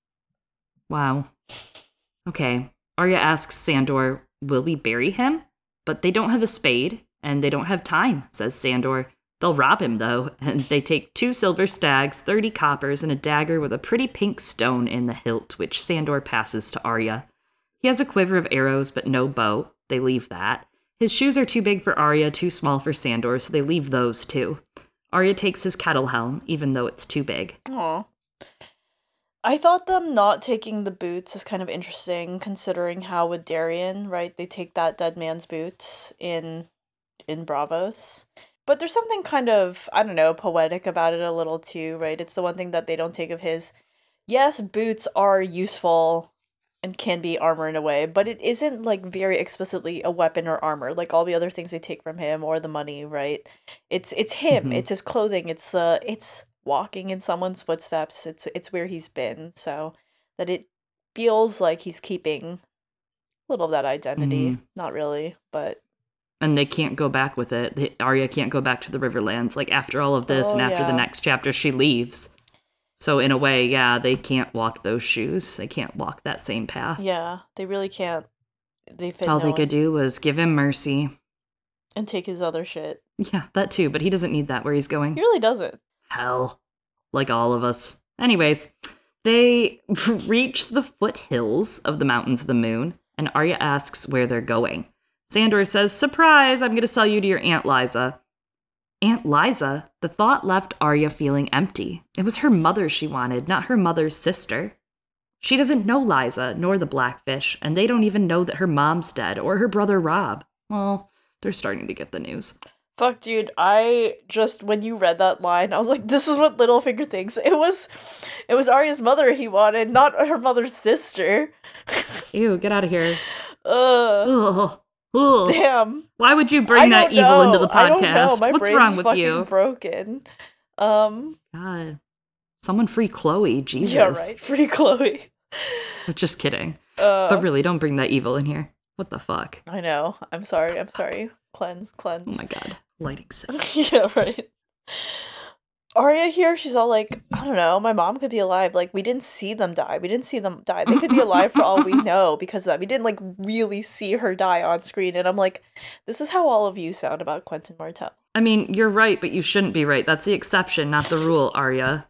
Wow. Okay. Arya asks Sandor, will we bury him? But they don't have a spade, and they don't have time, says Sandor. They'll rob him, though, and they take 2 silver stags, 30 coppers, and a dagger with a pretty pink stone in the hilt, which Sandor passes to Arya. He has a quiver of arrows, but no bow. They leave that. His shoes are too big for Arya, too small for Sandor, so they leave those, too. Arya takes his kettle helm, even though it's too big. Aw. I thought them not taking the boots is kind of interesting, considering how with Darien, right, they take that dead man's boots in Braavos. But there's something kind of, I don't know, poetic about it a little too, right? It's the one thing that they don't take of his. Yes, boots are useful and can be armor in a way, but it isn't, like, very explicitly a weapon or armor, like all the other things they take from him or the money, right? It's him, mm-hmm. It's his clothing, it's walking in someone's footsteps, it's where he's been, so that it feels like he's keeping a little of that identity. Mm-hmm. Not really, but... And they can't go back with it. Arya can't go back to the Riverlands, like, after all of this, and after the next chapter, she leaves. So in a way, yeah, they can't walk those shoes. They can't walk that same path. Yeah, they really can't. All they could do was give him mercy. And take his other shit. Yeah, that too, but he doesn't need that where he's going. He really doesn't. Hell. Like all of us. Anyways, they reach the foothills of the Mountains of the Moon, and Arya asks where they're going. Sandor says, surprise, I'm going to sell you to your Aunt Lysa. Aunt Lysa? The thought left Arya feeling empty. It was her mother she wanted, not her mother's sister. She doesn't know Lysa, nor the Blackfish, and they don't even know that her mom's dead, or her brother Robb. Well, they're starting to get the news. Fuck, dude, when you read that line, I was like, this is what Littlefinger thinks. It was Arya's mother he wanted, not her mother's sister. Ew, get out of here. Ugh. Damn. Why would you bring that evil into the podcast? I don't know. My What's brain's wrong with you? Broken. God. Someone free Chloe, Jesus. Yeah, right. Free Chloe. Just kidding. But really, don't bring that evil in here. What the fuck? I know. I'm sorry. Cleanse. Oh my god. Lighting set. Yeah, right. Arya here, she's all like, I don't know, my mom could be alive. Like, we didn't see them die. They could be alive for all we know because of that. We didn't, like, really see her die on screen. And I'm like, this is how all of you sound about Quentin Martell. I mean, you're right, but you shouldn't be right. That's the exception, not the rule, Arya.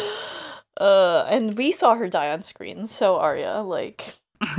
And we saw her die on screen, so Arya, like...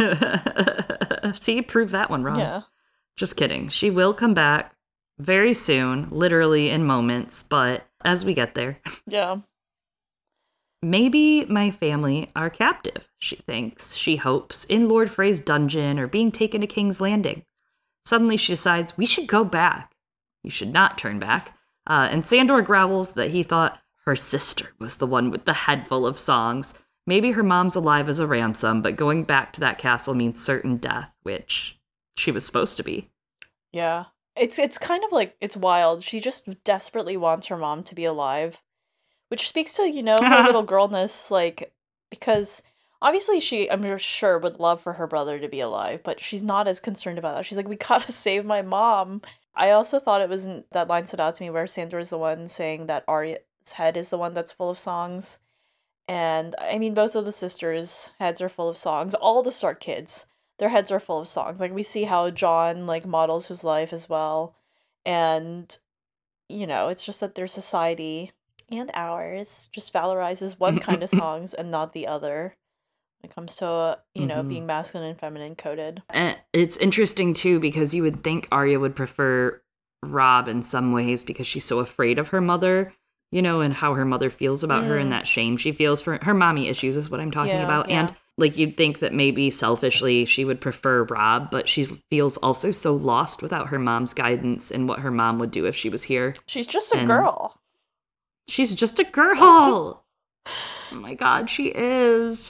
See, prove that one wrong. Yeah. Just kidding. She will come back very soon, literally in moments, but as we get there. Yeah. Maybe my family are captive, she thinks, she hopes, in Lord Frey's dungeon or being taken to King's Landing. Suddenly she decides, we should go back. You should not turn back. And Sandor growls that he thought her sister was the one with the head full of songs. Maybe her mom's alive as a ransom, but going back to that castle means certain death, which she was supposed to be. Yeah. It's kind of like, it's wild. She just desperately wants her mom to be alive, which speaks to, her little girlness, like, because obviously she, I'm sure, would love for her brother to be alive, but she's not as concerned about that. She's like, we gotta save my mom. I also thought it wasn't, that line stood out to me where Sandor is the one saying that Arya's head is the one that's full of songs. And I mean, both of the sisters' heads are full of songs. All the Stark kids, their heads are full of songs. Like, we see how Jon, like, models his life as well. And, it's just that their society and ours just valorizes one kind of songs and not the other when it comes to, being masculine and feminine coded. And it's interesting, too, because you would think Arya would prefer Robb in some ways because she's so afraid of her mother. And how her mother feels about her and that shame she feels for her mommy issues is what I'm talking about. Yeah. And like, you'd think that maybe selfishly she would prefer Robb, but she feels also so lost without her mom's guidance and what her mom would do if she was here. She's just a girl. She's just a girl. Oh my God, she is.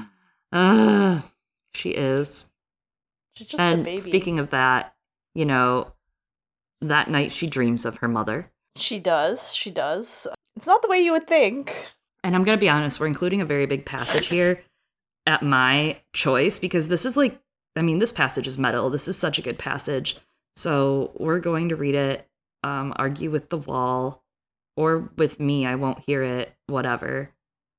She is. She's just a baby. Speaking of that, that night she dreams of her mother. She does. It's not the way you would think. And I'm going to be honest, we're including a very big passage here at my choice because this is this passage is metal. This is such a good passage. So we're going to read it, argue with the wall, or with me. I won't hear it, whatever.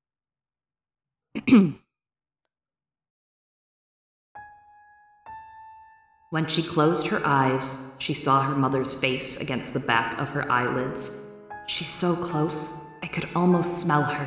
When she closed her eyes, she saw her mother's face against the back of her eyelids. She's so close, I could almost smell her.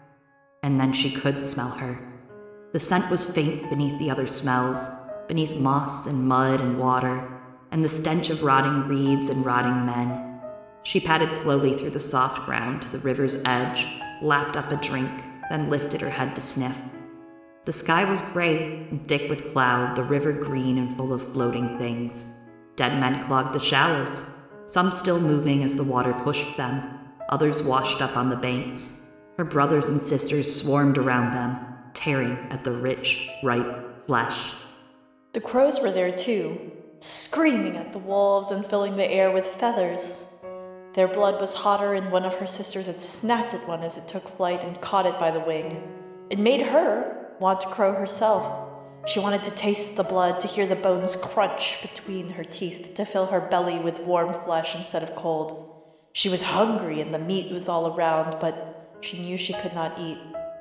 And then she could smell her. The scent was faint beneath the other smells, beneath moss and mud and water, and the stench of rotting reeds and rotting men. She padded slowly through the soft ground to the river's edge, lapped up a drink, then lifted her head to sniff. The sky was gray and thick with cloud, the river green and full of floating things. Dead men clogged the shallows, some still moving as the water pushed them, others washed up on the banks. Her brothers and sisters swarmed around them, tearing at the rich, ripe flesh. The crows were there too, screaming at the wolves and filling the air with feathers. Their blood was hotter, and one of her sisters had snapped at one as it took flight and caught it by the wing. It made her want to crow herself. She wanted to taste the blood, to hear the bones crunch between her teeth, to fill her belly with warm flesh instead of cold. She was hungry and the meat was all around, but she knew she could not eat.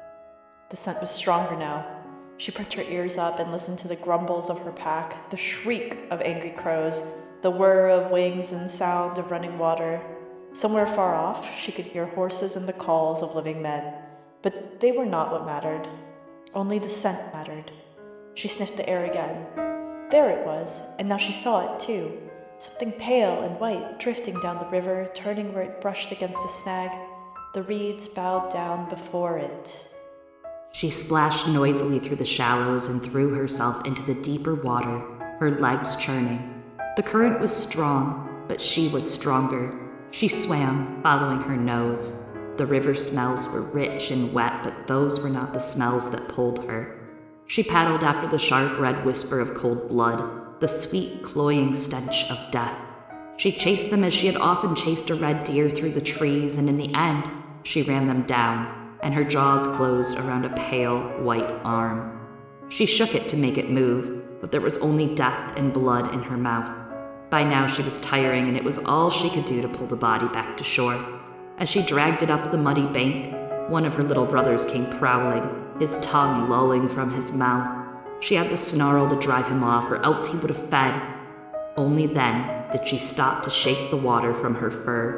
The scent was stronger now. She pricked her ears up and listened to the grumbles of her pack, the shriek of angry crows, the whir of wings and sound of running water. Somewhere far off, she could hear horses and the calls of living men, but they were not what mattered. Only the scent mattered. She sniffed the air again. There it was, and now she saw it too. Something pale and white drifting down the river, turning where it brushed against a snag. The reeds bowed down before it. She splashed noisily through the shallows and threw herself into the deeper water, her legs churning. The current was strong, but she was stronger. She swam, following her nose. The river smells were rich and wet, but those were not the smells that pulled her. She paddled after the sharp red whisper of cold blood, the sweet, cloying stench of death. She chased them as she had often chased a red deer through the trees, and in the end, she ran them down, and her jaws closed around a pale, white arm. She shook it to make it move, but there was only death and blood in her mouth. By now she was tiring, and it was all she could do to pull the body back to shore. As she dragged it up the muddy bank, one of her little brothers came prowling, his tongue lolling from his mouth. She had the snarl to drive him off, or else he would have fed. Only then did she stop to shake the water from her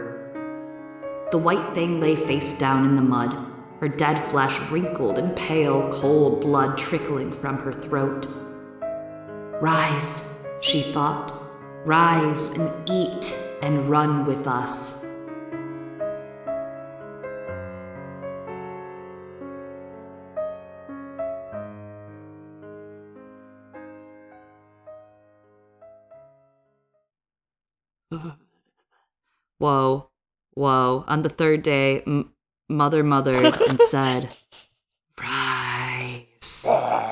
fur. The white thing lay face down in the mud, her dead flesh wrinkled and pale, cold blood trickling from her throat. "Rise," she thought. "Rise and eat and run with us." Whoa. On the third day, Mother mothered and said, "Rise."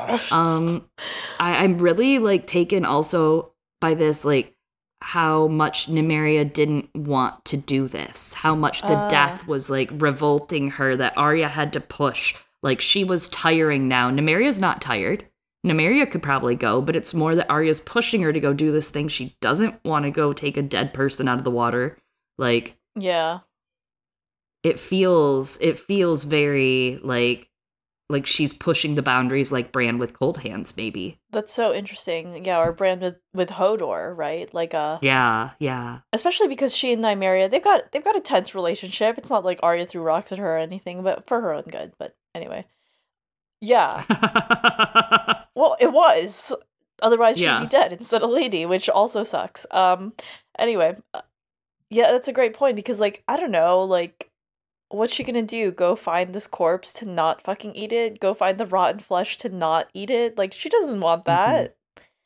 I'm really like taken also by this, like how much Nymeria didn't want to do this, how much the death was like revolting her, that Arya had to push. Like she was tiring now. Nymeria's not tired. Nymeria could probably go, but it's more that Arya's pushing her to go do this thing. She doesn't want to go take a dead person out of the water. Like, yeah. It feels very like she's pushing the boundaries like Bran with cold hands, maybe. That's so interesting. Yeah, or Bran with Hodor, right? Like Yeah. Especially because she and Nymeria, they've got a tense relationship. It's not like Arya threw rocks at her or anything, but for her own good. But anyway. Yeah. Well, it was. Otherwise she'd be dead instead of Lady, which also sucks. Anyway. Yeah, that's a great point because like, I don't know, like what's she gonna do? Go find this corpse to not fucking eat it? Go find the rotten flesh to not eat it? Like, she doesn't want that.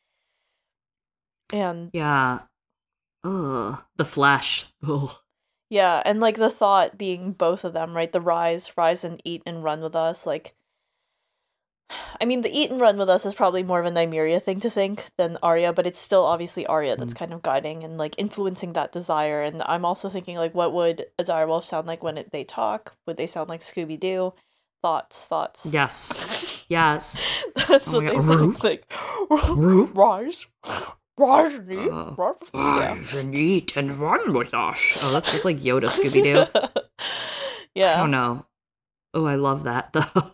And yeah. Ugh. The flesh. Ugh. Yeah, and like the thought being both of them, right? The rise and eat and run with us. Like, I mean, the eat and run with us is probably more of a Nymeria thing to think than Arya, but it's still obviously Arya that's kind of guiding and like influencing that desire. And I'm also thinking like, what would a direwolf sound like when they talk? Would they sound like Scooby-Doo? Thoughts. Yes. That's what they sound like. Rise and eat. Rise and eat and run with us. Oh, that's just like Yoda Scooby-Doo. Yeah. I don't know. Oh, I love that though.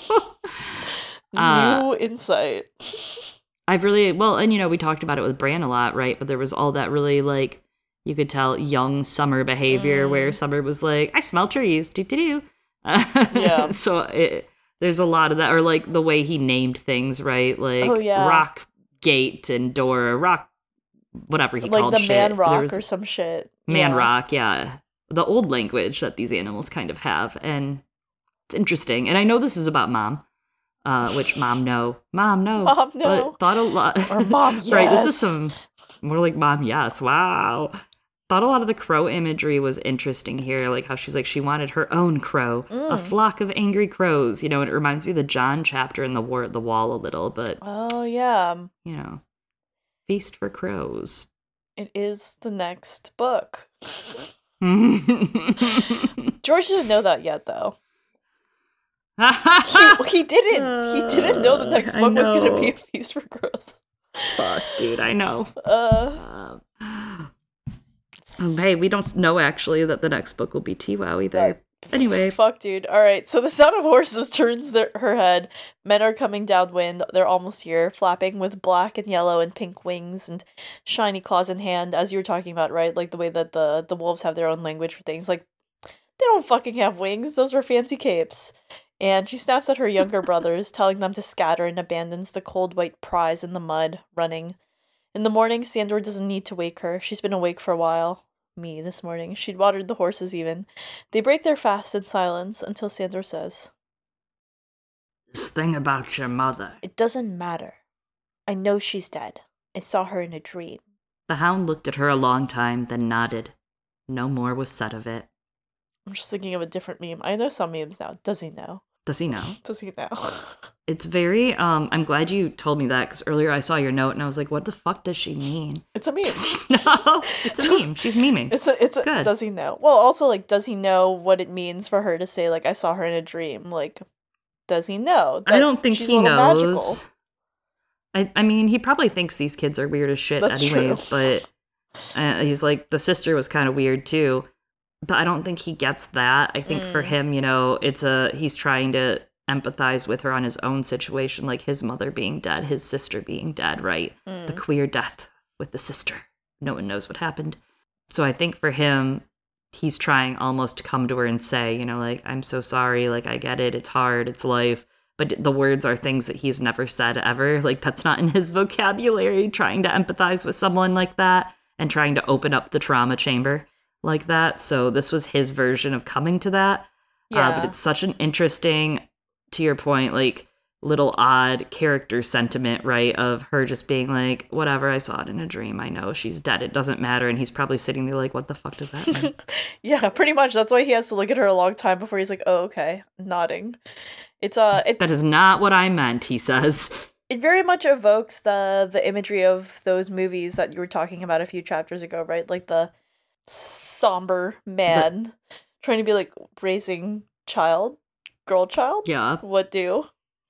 New insight. I've really, well, and we talked about it with Bran a lot, right? But there was all that really, like, you could tell young Summer behavior where Summer was like, I smell trees, do. Yeah. So there's a lot of that, or like the way he named things, right? Like Rock Gate and Dora, Rock, whatever he called shit. Like the Man Rock or some shit. Man Rock, yeah. The old language that these animals kind of have. And it's interesting. And I know this is about Mom. Which Mom no, but thought a lot. Or Mom yes. Right, this is some more like Mom yes. Wow, thought a lot of the crow imagery was interesting here, like how she's like she wanted her own crow, a flock of angry crows. And it reminds me of the Jon chapter in the War at the Wall a little, but oh yeah, feast for crows. It is the next book. George didn't know that yet, though. he didn't. He didn't know the next book was going to be a feast for crows. Fuck, dude, I know. Hey, we don't know actually that the next book will be T-Wow either. Anyway. Fuck, dude. All right, so the sound of horses turns her head. Men are coming downwind. They're almost here, flapping with black and yellow and pink wings and shiny claws in hand, as you were talking about, right? Like the way that the wolves have their own language for things. Like, they don't fucking have wings. Those are fancy capes. And she snaps at her younger brothers, telling them to scatter, and abandons the cold white prize in the mud, running. In the morning, Sandor doesn't need to wake her. She's been awake for a while. Me this morning. She'd watered the horses even. They break their fast in silence until Sandor says, This thing about your mother. It doesn't matter. I know she's dead. I saw her in a dream. The Hound looked at her a long time, then nodded. No more was said of it. I'm just thinking of a different meme. I know some memes now. Does he know? Does he know? Does he know? It's very, I'm glad you told me that, because earlier I saw your note and I was like, what the fuck does she mean? It's a meme. No, it's a meme. She's memeing. It's a good. Does he know? Well, also, like, does he know what it means for her to say, like, I saw her in a dream? Like, does he know? I don't think he knows. I mean, he probably thinks these kids are weird as shit anyways, but he's like, the sister was kind of weird too. But I don't think he gets that. I think for him, he's trying to empathize with her on his own situation, like his mother being dead, his sister being dead, right? The queer death with the sister. No one knows what happened. So I think for him, he's trying almost to come to her and say, like, I'm so sorry, like, I get it, it's hard, it's life. But the words are things that he's never said ever. Like, that's not in his vocabulary, trying to empathize with someone like that and trying to open up the trauma chamber like that. So this was his version of coming to that. Yeah. But it's such an interesting, to your point, like, little odd character sentiment, right? Of her just being like, whatever, I saw it in a dream. I know she's dead. It doesn't matter. And he's probably sitting there like, what the fuck does that mean? Yeah, pretty much. That's why he has to look at her a long time before he's like, oh, okay, nodding. That is not what I meant, he says. It very much evokes the imagery of those movies that you were talking about a few chapters ago, right? Like the somber man trying to be like raising girl child. Yeah. What do?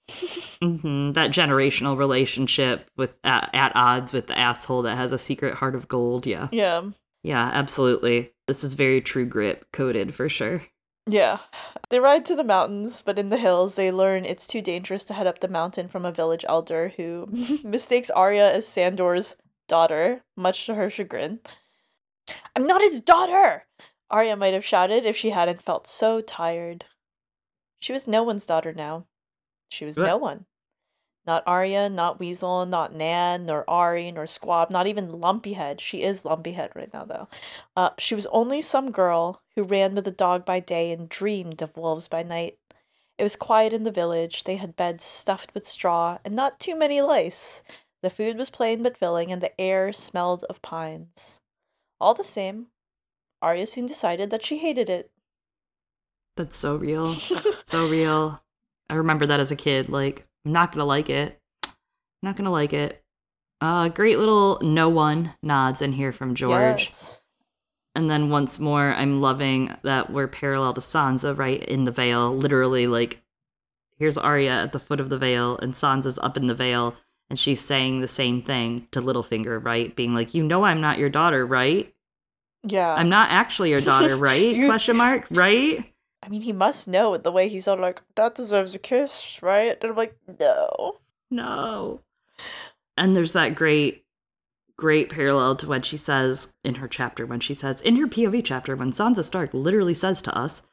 That generational relationship with at odds with the asshole that has a secret heart of gold. Yeah. Yeah. Yeah, absolutely. This is very True Grit coded for sure. Yeah. They ride to the mountains, but in the hills they learn it's too dangerous to head up the mountain from a village elder who mistakes Arya as Sandor's daughter, much to her chagrin. I'm not his daughter! Arya might have shouted if she hadn't felt so tired. She was no one's daughter now. She was no one. Not Arya, not Weasel, not Nan, nor Ari, nor Squab, not even Lumpyhead. She is Lumpyhead right now, though. She was only some girl who ran with a dog by day and dreamed of wolves by night. It was quiet in the village. They had beds stuffed with straw and not too many lice. The food was plain but filling, and the air smelled of pines. All the same, Arya soon decided that she hated it. That's so real. So real. I remember that as a kid, like, I'm not gonna like it. Not gonna like it. Great little no one nods in here from George. Yes. And then once more, I'm loving that we're parallel to Sansa, right, in the Vale. Literally, like, here's Arya at the foot of the Vale, and Sansa's up in the Vale, and she's saying the same thing to Littlefinger, right? Being like, you know I'm not your daughter, right? Yeah. I'm not actually your daughter, right? Question mark, right? I mean, he must know the way he's all like, that deserves a kiss, right? And I'm like, no. No. And there's that great parallel to when she says, in her POV chapter, when Sansa Stark literally says to us,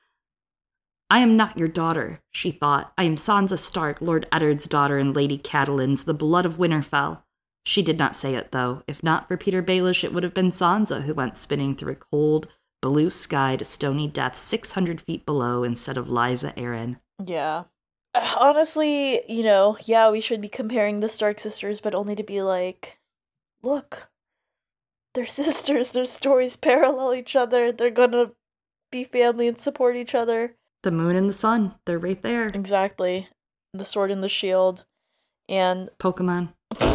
I am not your daughter, she thought. I am Sansa Stark, Lord Eddard's daughter and Lady Catelyn's, the blood of Winterfell. She did not say it, though. If not for Peter Baelish, it would have been Sansa who went spinning through a cold, blue sky to stony death 600 feet below instead of Lysa Arryn. Yeah. Honestly, yeah, we should be comparing the Stark sisters, but only to be like, look, they're sisters, their stories parallel each other, they're gonna be family and support each other. The moon and the sun, they're right there. Exactly. The sword and the shield. And Pokemon.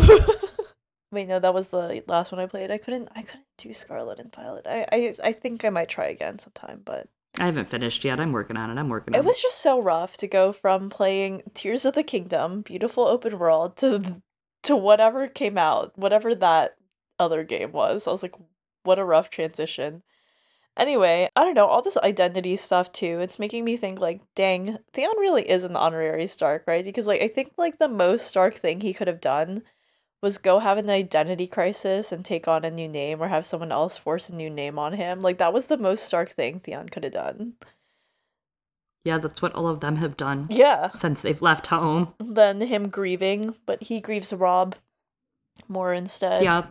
Wait, no, that was the last one I played. I couldn't do Scarlet and Violet. I think I might try again sometime, but I haven't finished yet. I'm working on it. It was just so rough to go from playing Tears of the Kingdom, beautiful open world, to whatever came out, whatever that other game was. I was like, what a rough transition. Anyway, I don't know, all this identity stuff too, it's making me think like, dang, Theon really is an honorary Stark, right? Because like I think like the most Stark thing he could have done was go have an identity crisis and take on a new name, or have someone else force a new name on him. Like, that was the most Stark thing Theon could have done. Yeah, that's what all of them have done. Yeah. Since they've left home. Then him grieving, but he grieves Robb more instead. Yeah.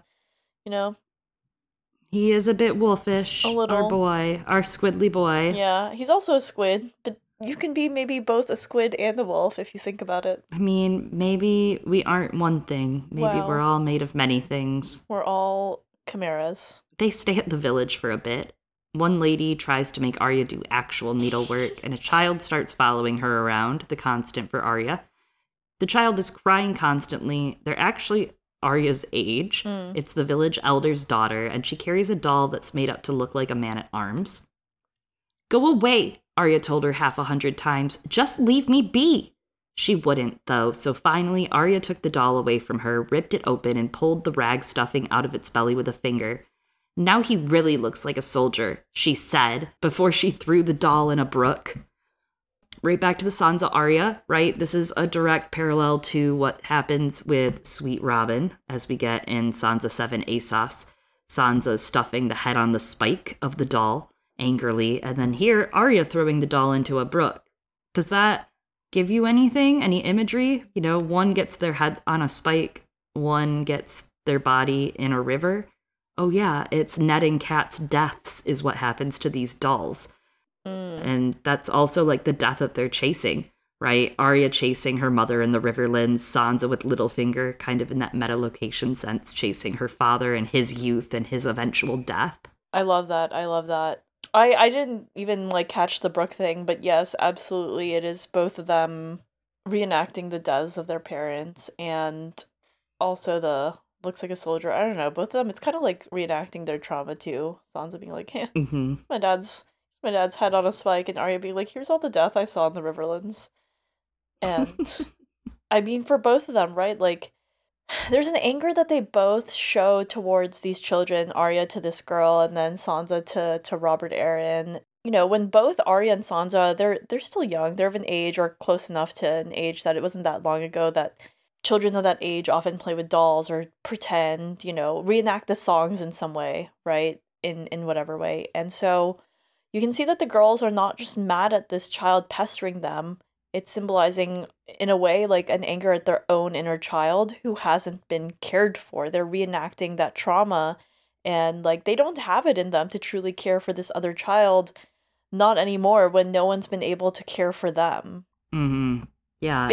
He is a bit wolfish. A little. Our boy. Our squidly boy. Yeah, he's also a squid, but you can be maybe both a squid and a wolf if you think about it. I mean, maybe we aren't one thing. Maybe we're all made of many things. We're all chimeras. They stay at the village for a bit. One lady tries to make Arya do actual needlework, and a child starts following her around, the constant for Arya. The child is crying constantly. They're actually Arya's age. It's the village elder's daughter, and she carries a doll that's made up to look like a man-at-arms. Go away, Arya told her 100 times. Just leave me be. She wouldn't, though, so finally Arya took the doll away from her, ripped it open, and pulled the rag stuffing out of its belly with a finger. Now he really looks like a soldier, she said, before she threw the doll in a brook. Right back to the Sansa Arya, right? This is a direct parallel to what happens with Sweet Robin, as we get in Sansa 7 ASOS. Sansa stuffing the head on the spike of the doll angrily, and then here, Arya throwing the doll into a brook. Does that give you anything? Any imagery? One gets their head on a spike, one gets their body in a river. Oh yeah, it's Ned and Kat's deaths is what happens to these dolls. And that's also like the death that they're chasing. right? Arya chasing her mother in the Riverlands, Sansa with Littlefinger, kind of in that meta location sense, chasing her father and his youth and his eventual death. I love that. I love that. I didn't even like catch the Brooke thing, but yes, absolutely, it is both of them reenacting the deaths of their parents and also the looks like a soldier. I don't know, both of them. It's kind of like reenacting their trauma too. Sansa being like, "Hey, my dad's head on a spike," and Arya being like, "Here's all the death I saw in the Riverlands." And I mean, for both of them, right? Like, there's an anger that they both show towards these children, Arya to this girl, and then Sansa to Robert Arryn. You know, when both Arya and Sansa, they're still young. They're of an age or close enough to an age that it wasn't that long ago that children of that age often play with dolls or pretend, you know, reenact the songs in some way, right? In whatever way. And so you can see that the girls are not just mad at this child pestering them. It's symbolizing, in a way, like an anger at their own inner child who hasn't been cared for. They're reenacting that trauma, and like they don't have it in them to truly care for this other child, not anymore when no one's been able to care for them. Yeah,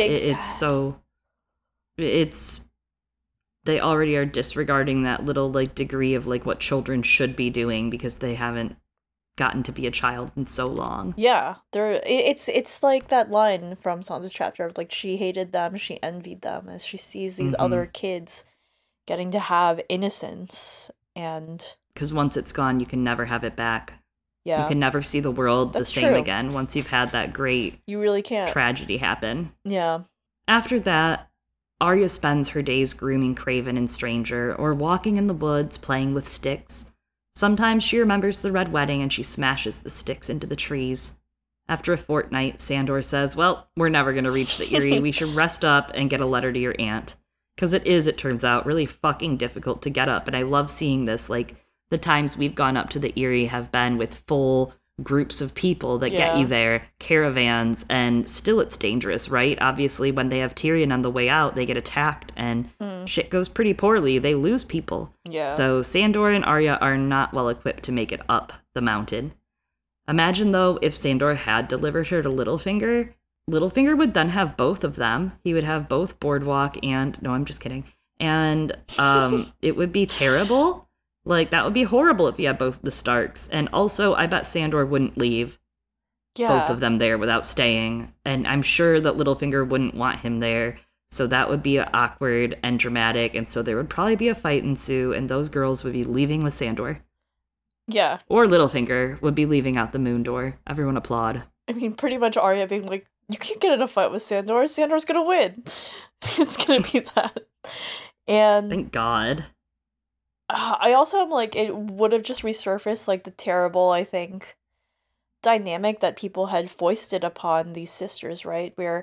it's they already are disregarding that little like degree of like what children should be doing because they haven't gotten to be a child in so long. Yeah, it's like that line from Sansa's chapter of like she hated them, she envied them as she sees these other kids getting to have innocence, and because once it's gone, you can never have it back. Yeah, you can never see the world That's the same true. again once you've had that great You really can't. tragedy happen. Yeah. After that, Arya spends her days grooming Craven and Stranger or walking in the woods playing with sticks. Sometimes she remembers the Red Wedding and she smashes the sticks into the trees. After a fortnight, Sandor says, "Well, we're never going to reach the Eyrie. We should rest up and get a letter to your aunt." Because it turns out, really fucking difficult to get up. And I love seeing this. Like, the times we've gone up to the Eyrie have been with full groups of people that get you there, caravans, and still it's dangerous, right? Obviously, when they have Tyrion on the way out, they get attacked and shit goes pretty poorly. They lose people. Yeah. So Sandor and Arya are not well equipped to make it up the mountain. Imagine, though, if Sandor had delivered her to Littlefinger. Littlefinger would then have both of them. He would have both Boardwalk and... No, I'm just kidding. And it would be terrible. Like, that would be horrible if you had both the Starks. And also, I bet Sandor wouldn't leave both of them there without staying. And I'm sure that Littlefinger wouldn't want him there. So that would be awkward and dramatic. And so there would probably be a fight ensue. And those girls would be leaving with Sandor. Yeah. Or Littlefinger would be leaving out the moon door. Everyone applaud. I mean, pretty much Arya being like, "You can't get in a fight with Sandor. Sandor's gonna win." It's gonna be that. And Thank God. I also am like, it would have just resurfaced like the terrible, I think, dynamic that people had foisted upon these sisters, right? Where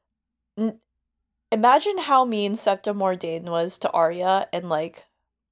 imagine how mean Septa Mordain was to Arya and like,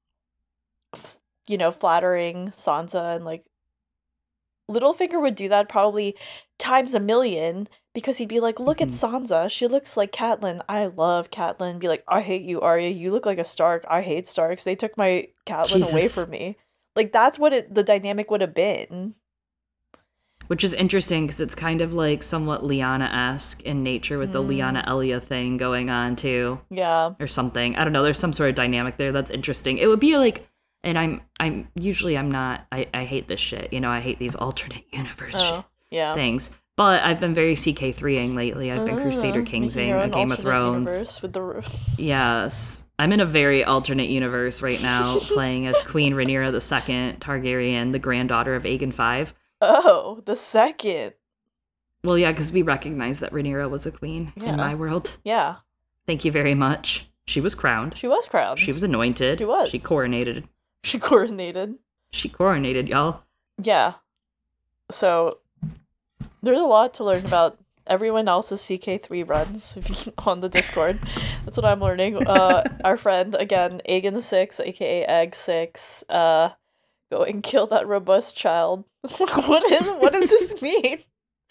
flattering Sansa, and like Littlefinger would do that probably times a million because he'd be like, "Look at Sansa. She looks like Catelyn. I love Catelyn." Be like, "I hate you, Arya. You look like a Stark. I hate Starks. They took my Catelyn away from me." Like, that's what the dynamic would have been. Which is interesting because it's kind of like somewhat Lyanna-esque in nature with the Lyanna Elia thing going on too. Yeah. Or something. I don't know. There's some sort of dynamic there that's interesting. It would be like, and I'm usually I'm not, I hate this shit. You know, I hate these alternate universe things. But I've been very CK3ing lately. I've been Crusader Kingsing on Game of Thrones. With the... Yes. I'm in a very alternate universe right now, playing as Queen Rhaenyra II Targaryen, the granddaughter of Aegon V. Oh, the second. Well, yeah, because we recognize that Rhaenyra was a queen in my world. Yeah. Thank you very much. She was crowned. She was crowned. She was anointed. She was. She coronated. She coronated. She coronated, y'all. Yeah. So, there's a lot to learn about everyone else's CK3 runs on the Discord. That's what I'm learning. Our friend, again, Aegon 6, aka Egg 6, go and kill that robust child. What does this mean?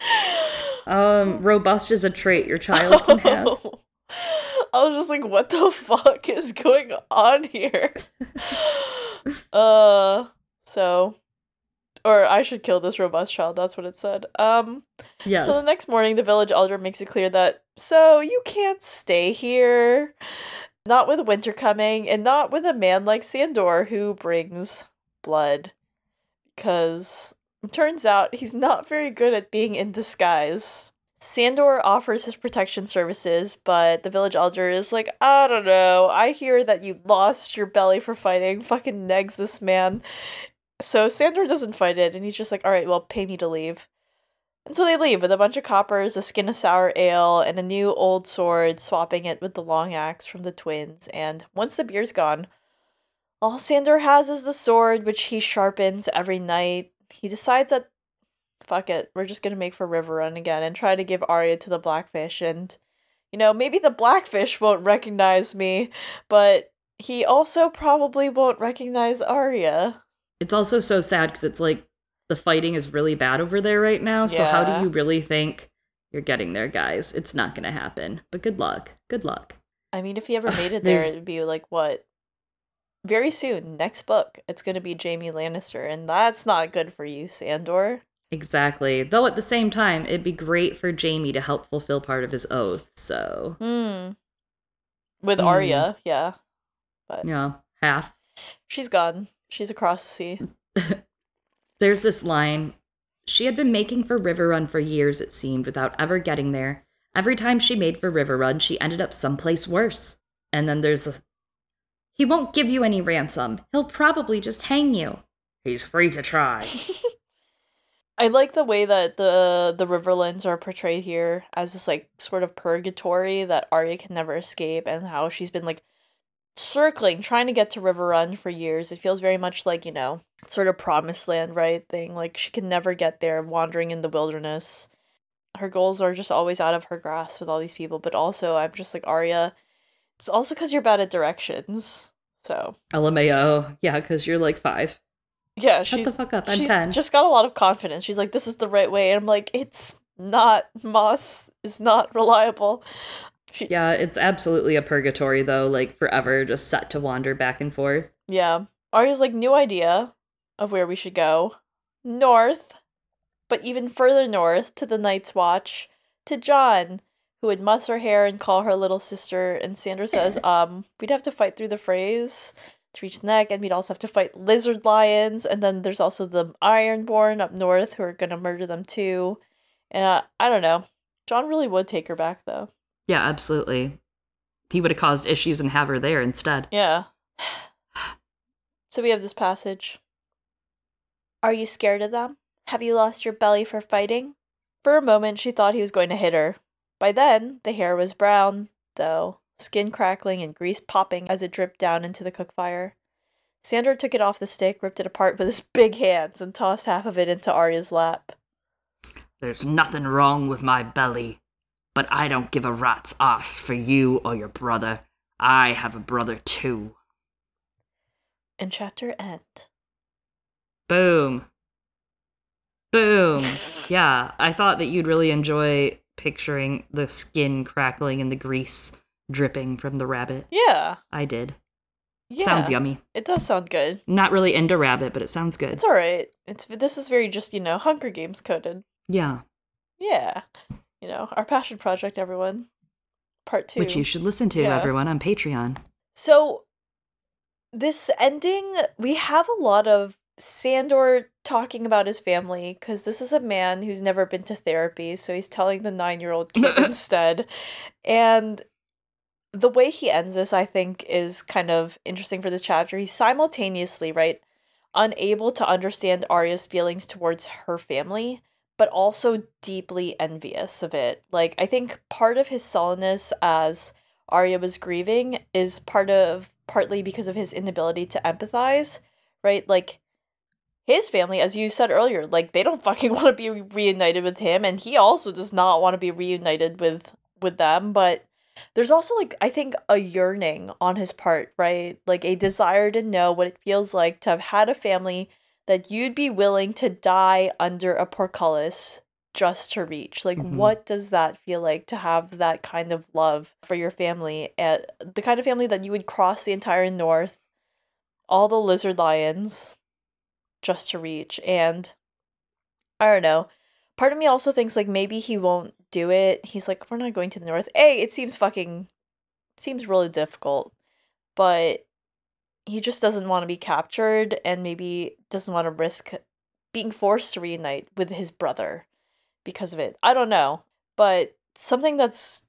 Robust is a trait your child can have. I was just like, what the fuck is going on here? So Or I should kill this robust child, that's what it said. Yes. So the next morning, the village elder makes it clear that, so you can't stay here. Not with winter coming, and not with a man like Sandor who brings blood. Because it turns out he's not very good at being in disguise. Sandor offers his protection services, but the village elder is like, I don't know, I hear that you lost your belly for fighting, fucking negs this man. So Sandor doesn't fight it, and he's just like, alright, well, pay me to leave. And so they leave with a bunch of coppers, a skin of sour ale, and a new old sword, swapping it with the long axe from the twins. And once the beer's gone, all Sandor has is the sword, which he sharpens every night. He decides that, fuck it, we're just gonna make for Riverrun again and try to give Arya to the Blackfish. And, maybe the Blackfish won't recognize me, but he also probably won't recognize Arya. It's also so sad because it's like the fighting is really bad over there right now. So how do you really think you're getting there, guys? It's not going to happen. But good luck. Good luck. I mean, if he ever made it there, it would be like, what? Very soon, next book, it's going to be Jaime Lannister. And that's not good for you, Sandor. Exactly. Though at the same time, it'd be great for Jaime to help fulfill part of his oath. So. With Arya, yeah. But yeah, half. She's gone. She's across the sea. There's this line. She had been making for Riverrun for years, it seemed, without ever getting there. Every time she made for Riverrun, she ended up someplace worse. And then there's the... He won't give you any ransom. He'll probably just hang you. He's free to try. I like the way that the Riverlands are portrayed here as this, like, sort of purgatory that Arya can never escape, and how she's been, like, circling, trying to get to Riverrun for years. It feels very much like, sort of promised land, right, thing. Like, she can never get there, wandering in the wilderness. Her goals are just always out of her grasp with all these people, but also, I'm just like, Arya, it's also because you're bad at directions, so. LMAO, yeah, because you're like 5. Yeah, shut the fuck up, I'm she's 10. Just got a lot of confidence. She's like, this is the right way, and I'm like, it's not. Moss is not reliable. Yeah, it's absolutely a purgatory, though, like, forever, just set to wander back and forth. Yeah. Arya's like, new idea of where we should go. North, but even further north, to the Night's Watch, to Jon, who would muss her hair and call her little sister, and Sandor says, we'd have to fight through the Freys to reach the neck, and we'd also have to fight lizard lions, and then there's also the Ironborn up north who are gonna murder them too. And I don't know. Jon really would take her back, though. Yeah, absolutely. He would have caused issues and have her there instead. Yeah. So we have this passage. Are you scared of them? Have you lost your belly for fighting? For a moment, she thought he was going to hit her. By then, the hair was brown, though, skin crackling and grease popping as it dripped down into the cook fire. Sandor took it off the stick, ripped it apart with his big hands, and tossed half of it into Arya's lap. There's nothing wrong with my belly. But I don't give a rat's ass for you or your brother. I have a brother too. And chapter end. Boom. Boom. Yeah, I thought that you'd really enjoy picturing the skin crackling and the grease dripping from the rabbit. Yeah. I did. Yeah. Sounds yummy. It does sound good. Not really into rabbit, but it sounds good. It's alright. This is very just, Hunger Games coded. Yeah. Yeah. Our passion project, everyone. Part 2. Which you should listen to, everyone, on Patreon. So, this ending, we have a lot of Sandor talking about his family, because this is a man who's never been to therapy, so he's telling the 9-year-old kid instead. And the way he ends this, I think, is kind of interesting for this chapter. He's simultaneously, right, unable to understand Arya's feelings towards her family, but also deeply envious of it. Like, I think part of his sullenness as Arya was grieving is partly because of his inability to empathize, right? Like, his family, as you said earlier, like, they don't fucking want to be reunited with him, and he also does not want to be reunited with them, but there's also, like, I think a yearning on his part, right? Like, a desire to know what it feels like to have had a family that you'd be willing to die under a portcullis just to reach. Like, what does that feel like to have that kind of love for your family? The kind of family that you would cross the entire north, all the lizard lions, just to reach. And I don't know. Part of me also thinks like maybe he won't do it. He's like, we're not going to the north. It seems really difficult, but he just doesn't want to be captured and maybe doesn't want to risk being forced to reunite with his brother because of it. I don't know. But something that's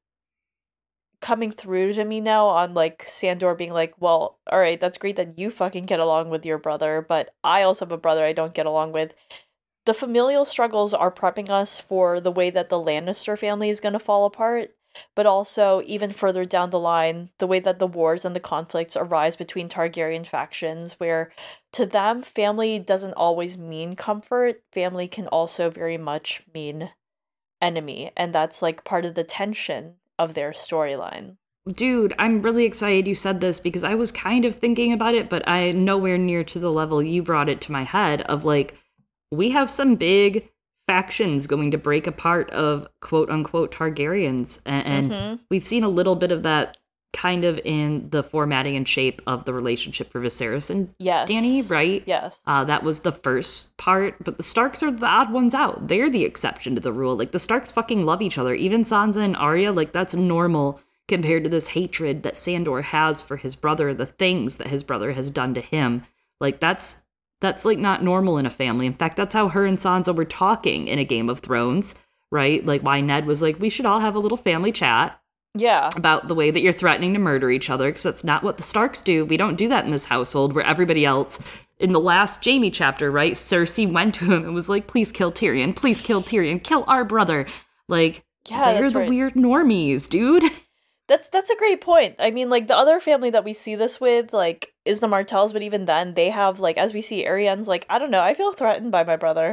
coming through to me now on like Sandor being like, well, all right, that's great that you fucking get along with your brother, but I also have a brother I don't get along with. The familial struggles are prepping us for the way that the Lannister family is going to fall apart, but also even further down the line, the way that the wars and the conflicts arise between Targaryen factions, where to them, family doesn't always mean comfort. Family can also very much mean enemy, and that's like part of the tension of their storyline. Dude, I'm really excited you said this because I was kind of thinking about it, but I nowhere near to the level you brought it to my head of like, we have some big factions going to break apart of quote unquote Targaryens. And we've seen a little bit of that kind of in the formatting and shape of the relationship for Viserys and Dany, right? Yes. That was the first part, but the Starks are the odd ones out. They're the exception to the rule. Like, the Starks fucking love each other. Even Sansa and Arya, like, that's normal compared to this hatred that Sandor has for his brother, the things that his brother has done to him. Like, that's like not normal in a family. In fact, that's how her and Sansa were talking in a Game of Thrones, right? Like, why Ned was like, we should all have a little family chat. Yeah. About the way that you're threatening to murder each other, because that's not what the Starks do. We don't do that in this household where everybody else, in the last Jaime chapter, right? Cersei went to him and was like, please kill Tyrion, kill our brother. Like, they're the weird normies, dude. That's a great point. I mean, like, the other family that we see this with, like, is the Martells, but even then, they have, like, as we see Arianne's, like, I don't know, I feel threatened by my brother.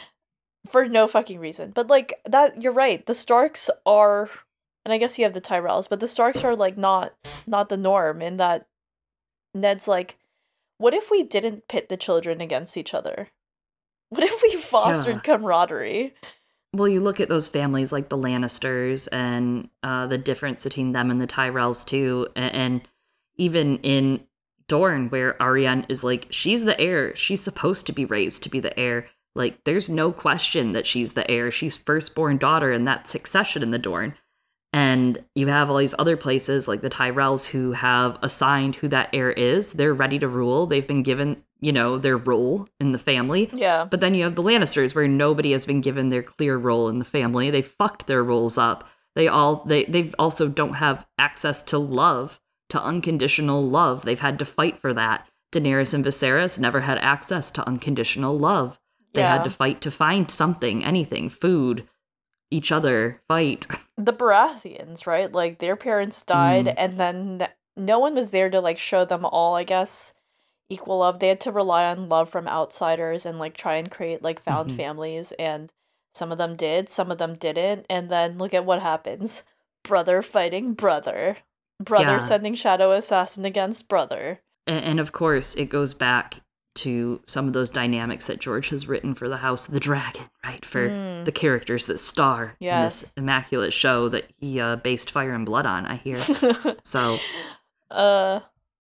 For no fucking reason. But, like, that, you're right, the Starks are... And I guess you have the Tyrells, but the Starks are, like, not the norm, in that Ned's like, what if we didn't pit the children against each other? What if we fostered camaraderie? Well, you look at those families like the Lannisters and the difference between them and the Tyrells, too. And even in Dorne, where Arianne is like, she's the heir. She's supposed to be raised to be the heir. Like, there's no question that she's the heir. She's firstborn daughter, and that's succession in the Dorne. And you have all these other places like the Tyrells who have assigned who that heir is. They're ready to rule. They've been given, you know, their role in the family. Yeah. But then you have the Lannisters where nobody has been given their clear role in the family. They fucked their roles up. They also don't have access to love, to unconditional love. They've had to fight for that. Daenerys and Viserys never had access to unconditional love. They had to fight to find something, anything, food, each other, fight. The Baratheons, right? Like, their parents died, and then no one was there to, like, show them all, I guess, equal love. They had to rely on love from outsiders and, like, try and create, like, found families, and some of them did, some of them didn't, and then look at what happens. Brother fighting brother. Brother sending shadow assassin against brother. And of course, it goes back to some of those dynamics that George has written for the House of the Dragon, right? For the characters that star in this immaculate show that he based Fire and Blood on, I hear. So, but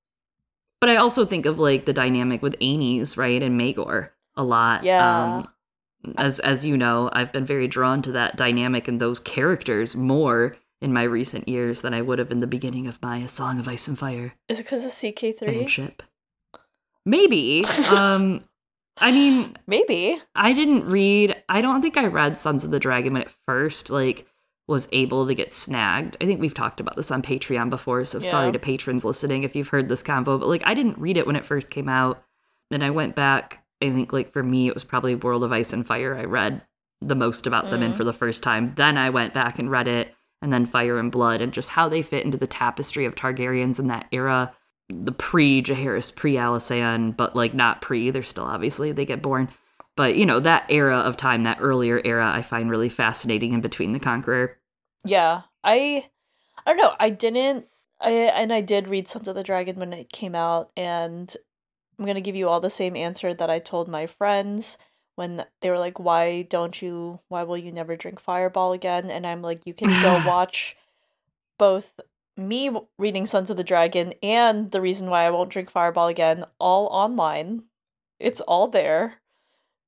I also think of like the dynamic with Aenys, right, and Maegor a lot. Yeah. As you know, I've been very drawn to that dynamic and those characters more in my recent years than I would have in the beginning of my A Song of Ice and Fire. Is it because of CK3? Fanship. Maybe. I mean... Maybe. I don't think I read Sons of the Dragon when it first, like, was able to get snagged. I think we've talked about this on Patreon before, so sorry to patrons listening if you've heard this convo, but, like, I didn't read it when it first came out. Then I went back, I think, like, for me, it was probably World of Ice and Fire I read the most about them in for the first time. Then I went back and read it, and then Fire and Blood, and just how they fit into the tapestry of Targaryens in that era. The pre-Jaehaerys, pre-Alysanne, but, like, not pre. They're still, obviously, they get born. But, you know, that era of time, that earlier era, I find really fascinating in Between the Conqueror. Yeah. I don't know. I did read Sons of the Dragon when it came out, and I'm going to give you all the same answer that I told my friends when they were like, why will you never drink Fireball again? And I'm like, you can go watch both me reading Sons of the Dragon and the reason why I won't drink Fireball again all online. It's all there.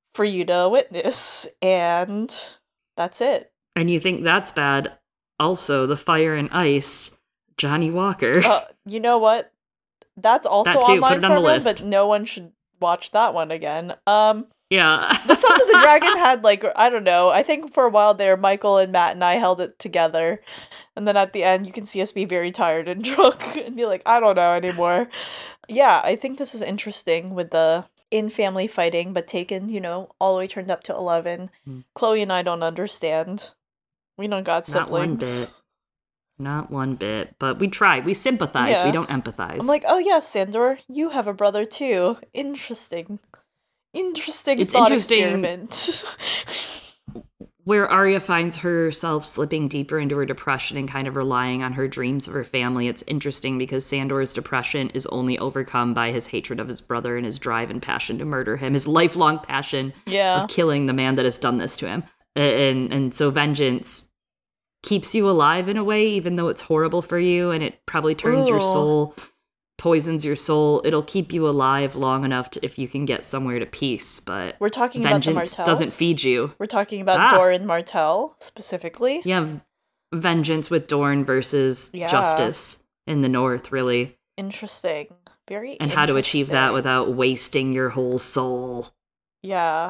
for you to witness. And that's it. And you think that's bad. Also, the Fire and Ice, Johnny Walker. You know what? That's also that too. online Put it on the for everyone, list. but no one should watch that one again. Yeah. The Sons of the Dragon had, like, I don't know, I think for a while there, Michael and Matt and I held it together. And then at the end, you can see us be very tired and drunk and be like, I don't know anymore. Yeah, I think this is interesting with the in-family fighting, but taken, all the way turned up to 11. Chloe and I don't understand. We don't got siblings. Not one bit. But we try. We sympathize. Yeah. We don't empathize. I'm like, oh yeah, Sandor, you have a brother too. Interesting It's thought interesting experiment. where Arya finds herself slipping deeper into her depression and kind of relying on her dreams of her family. It's interesting because Sandor's depression is only overcome by his hatred of his brother and his drive and passion to murder him, his lifelong passion of killing the man that has done this to him. And so vengeance keeps you alive in a way, even though it's horrible for you, and it probably turns your soul, poisons your soul. It'll keep you alive long enough if you can get somewhere to peace, but we're talking vengeance about the Martells. Doesn't feed you. We're talking about Doran Martell specifically. Yeah, vengeance with Dorne versus justice in the north, really. Interesting. Very and how to achieve that without wasting your whole soul. Yeah.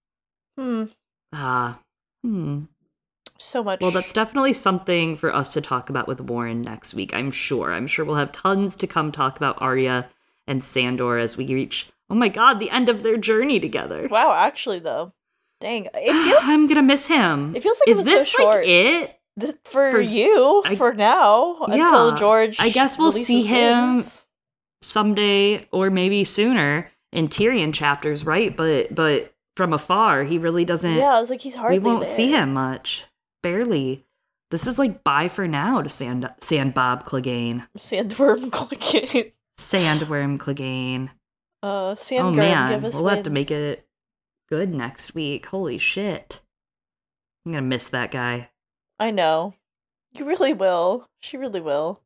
So much. Well, that's definitely something for us to talk about with Warren next week, I'm sure. I'm sure we'll have tons to come talk about Arya and Sandor as we reach, oh my god, the end of their journey together. Wow, actually, though. Dang. It feels... I'm gonna miss him. It feels like Is this so short. Like it? For you, for now, until George I guess we'll see him wins. Someday, or maybe sooner, in Tyrion chapters, right? But from afar, he really doesn't... Yeah, I was like, he's hardly We won't there. see him much. Barely. This is like bye for now to Sandbob Clegane. Sandworm Clegane. Sandworm Clegane. Sandgirl, oh man, give us we'll wins. have to make it good next week. Holy shit. I'm gonna miss that guy. I know. You really will. She really will.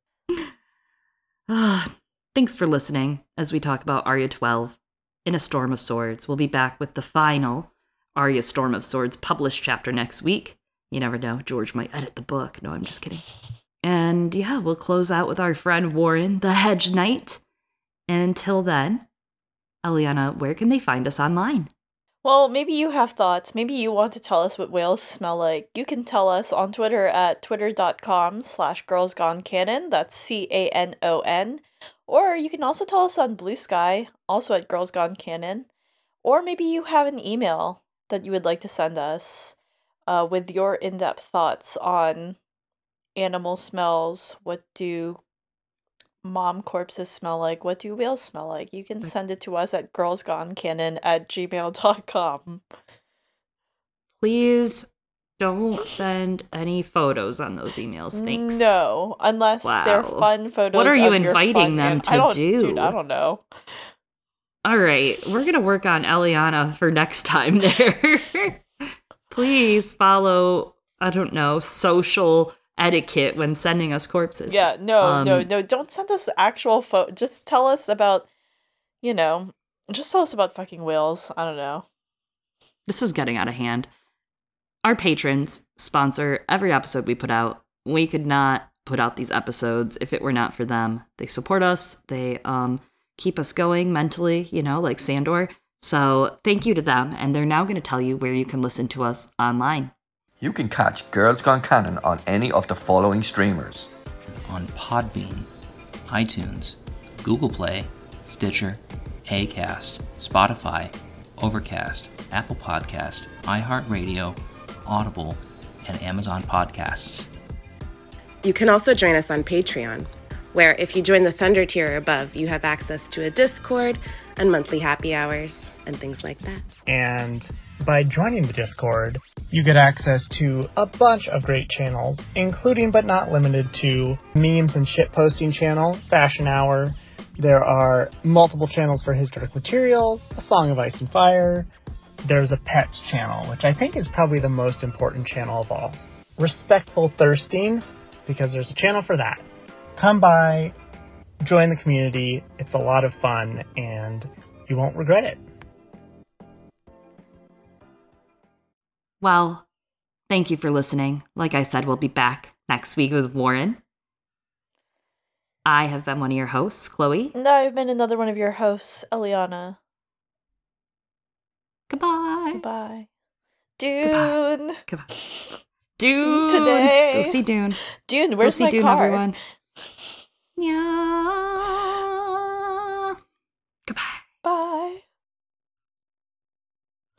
Thanks for listening as we talk about Arya 12 in A Storm of Swords. We'll be back with the final Arya Storm of Swords published chapter next week. You never know, George might edit the book. No, I'm just kidding. And yeah, we'll close out with our friend Warren, the Hedge Knight. And until then, Eliana, where can they find us online? Well, maybe you have thoughts. Maybe you want to tell us what whales smell like. You can tell us on Twitter at twitter.com/girlsgonecanon. That's CANON. Or you can also tell us on Blue Sky, also at girlsgonecanon. Or maybe you have an email that you would like to send us with your in-depth thoughts on animal smells. What do mom corpses smell like? What do whales smell like? You can send it to us at girlsgonecanon@gmail.com. Please don't send any photos on those emails. Thanks. No, unless they're fun photos. What are you of your inviting fun them to do? Dude, I don't know. All right, we're going to work on Eliana for next time there. Please follow, I don't know, social etiquette when sending us corpses. Yeah, no, don't send us actual photos. Just tell us about, just tell us about fucking whales. I don't know. This is getting out of hand. Our patrons sponsor every episode we put out. We could not put out these episodes if it were not for them. They support us. They keep us going mentally, like Sandor. So thank you to them, and they're now going to tell you where you can listen to us online. You can catch Girls Gone Canon on any of the following streamers. On Podbean, iTunes, Google Play, Stitcher, Acast, Spotify, Overcast, Apple Podcast, iHeartRadio, Audible, and Amazon Podcasts. You can also join us on Patreon, where if you join the Thunder tier or above, you have access to a Discord and monthly happy hours and things like that. And by joining the Discord, you get access to a bunch of great channels, including but not limited to memes and shitposting channel, Fashion Hour. There are multiple channels for historic materials, A Song of Ice and Fire. There's a pets channel, which I think is probably the most important channel of all. Respectful Thirsting, because there's a channel for that. Come by, join the community. It's a lot of fun, and you won't regret it. Well, thank you for listening. Like I said, we'll be back next week with Warren. I have been one of your hosts, Chloe. And I've been another one of your hosts, Eliana. Goodbye. Bye. Dune. Goodbye. Dune. Today. Go see Dune. Dune, where's Go see my Dune, car? everyone. Yeah.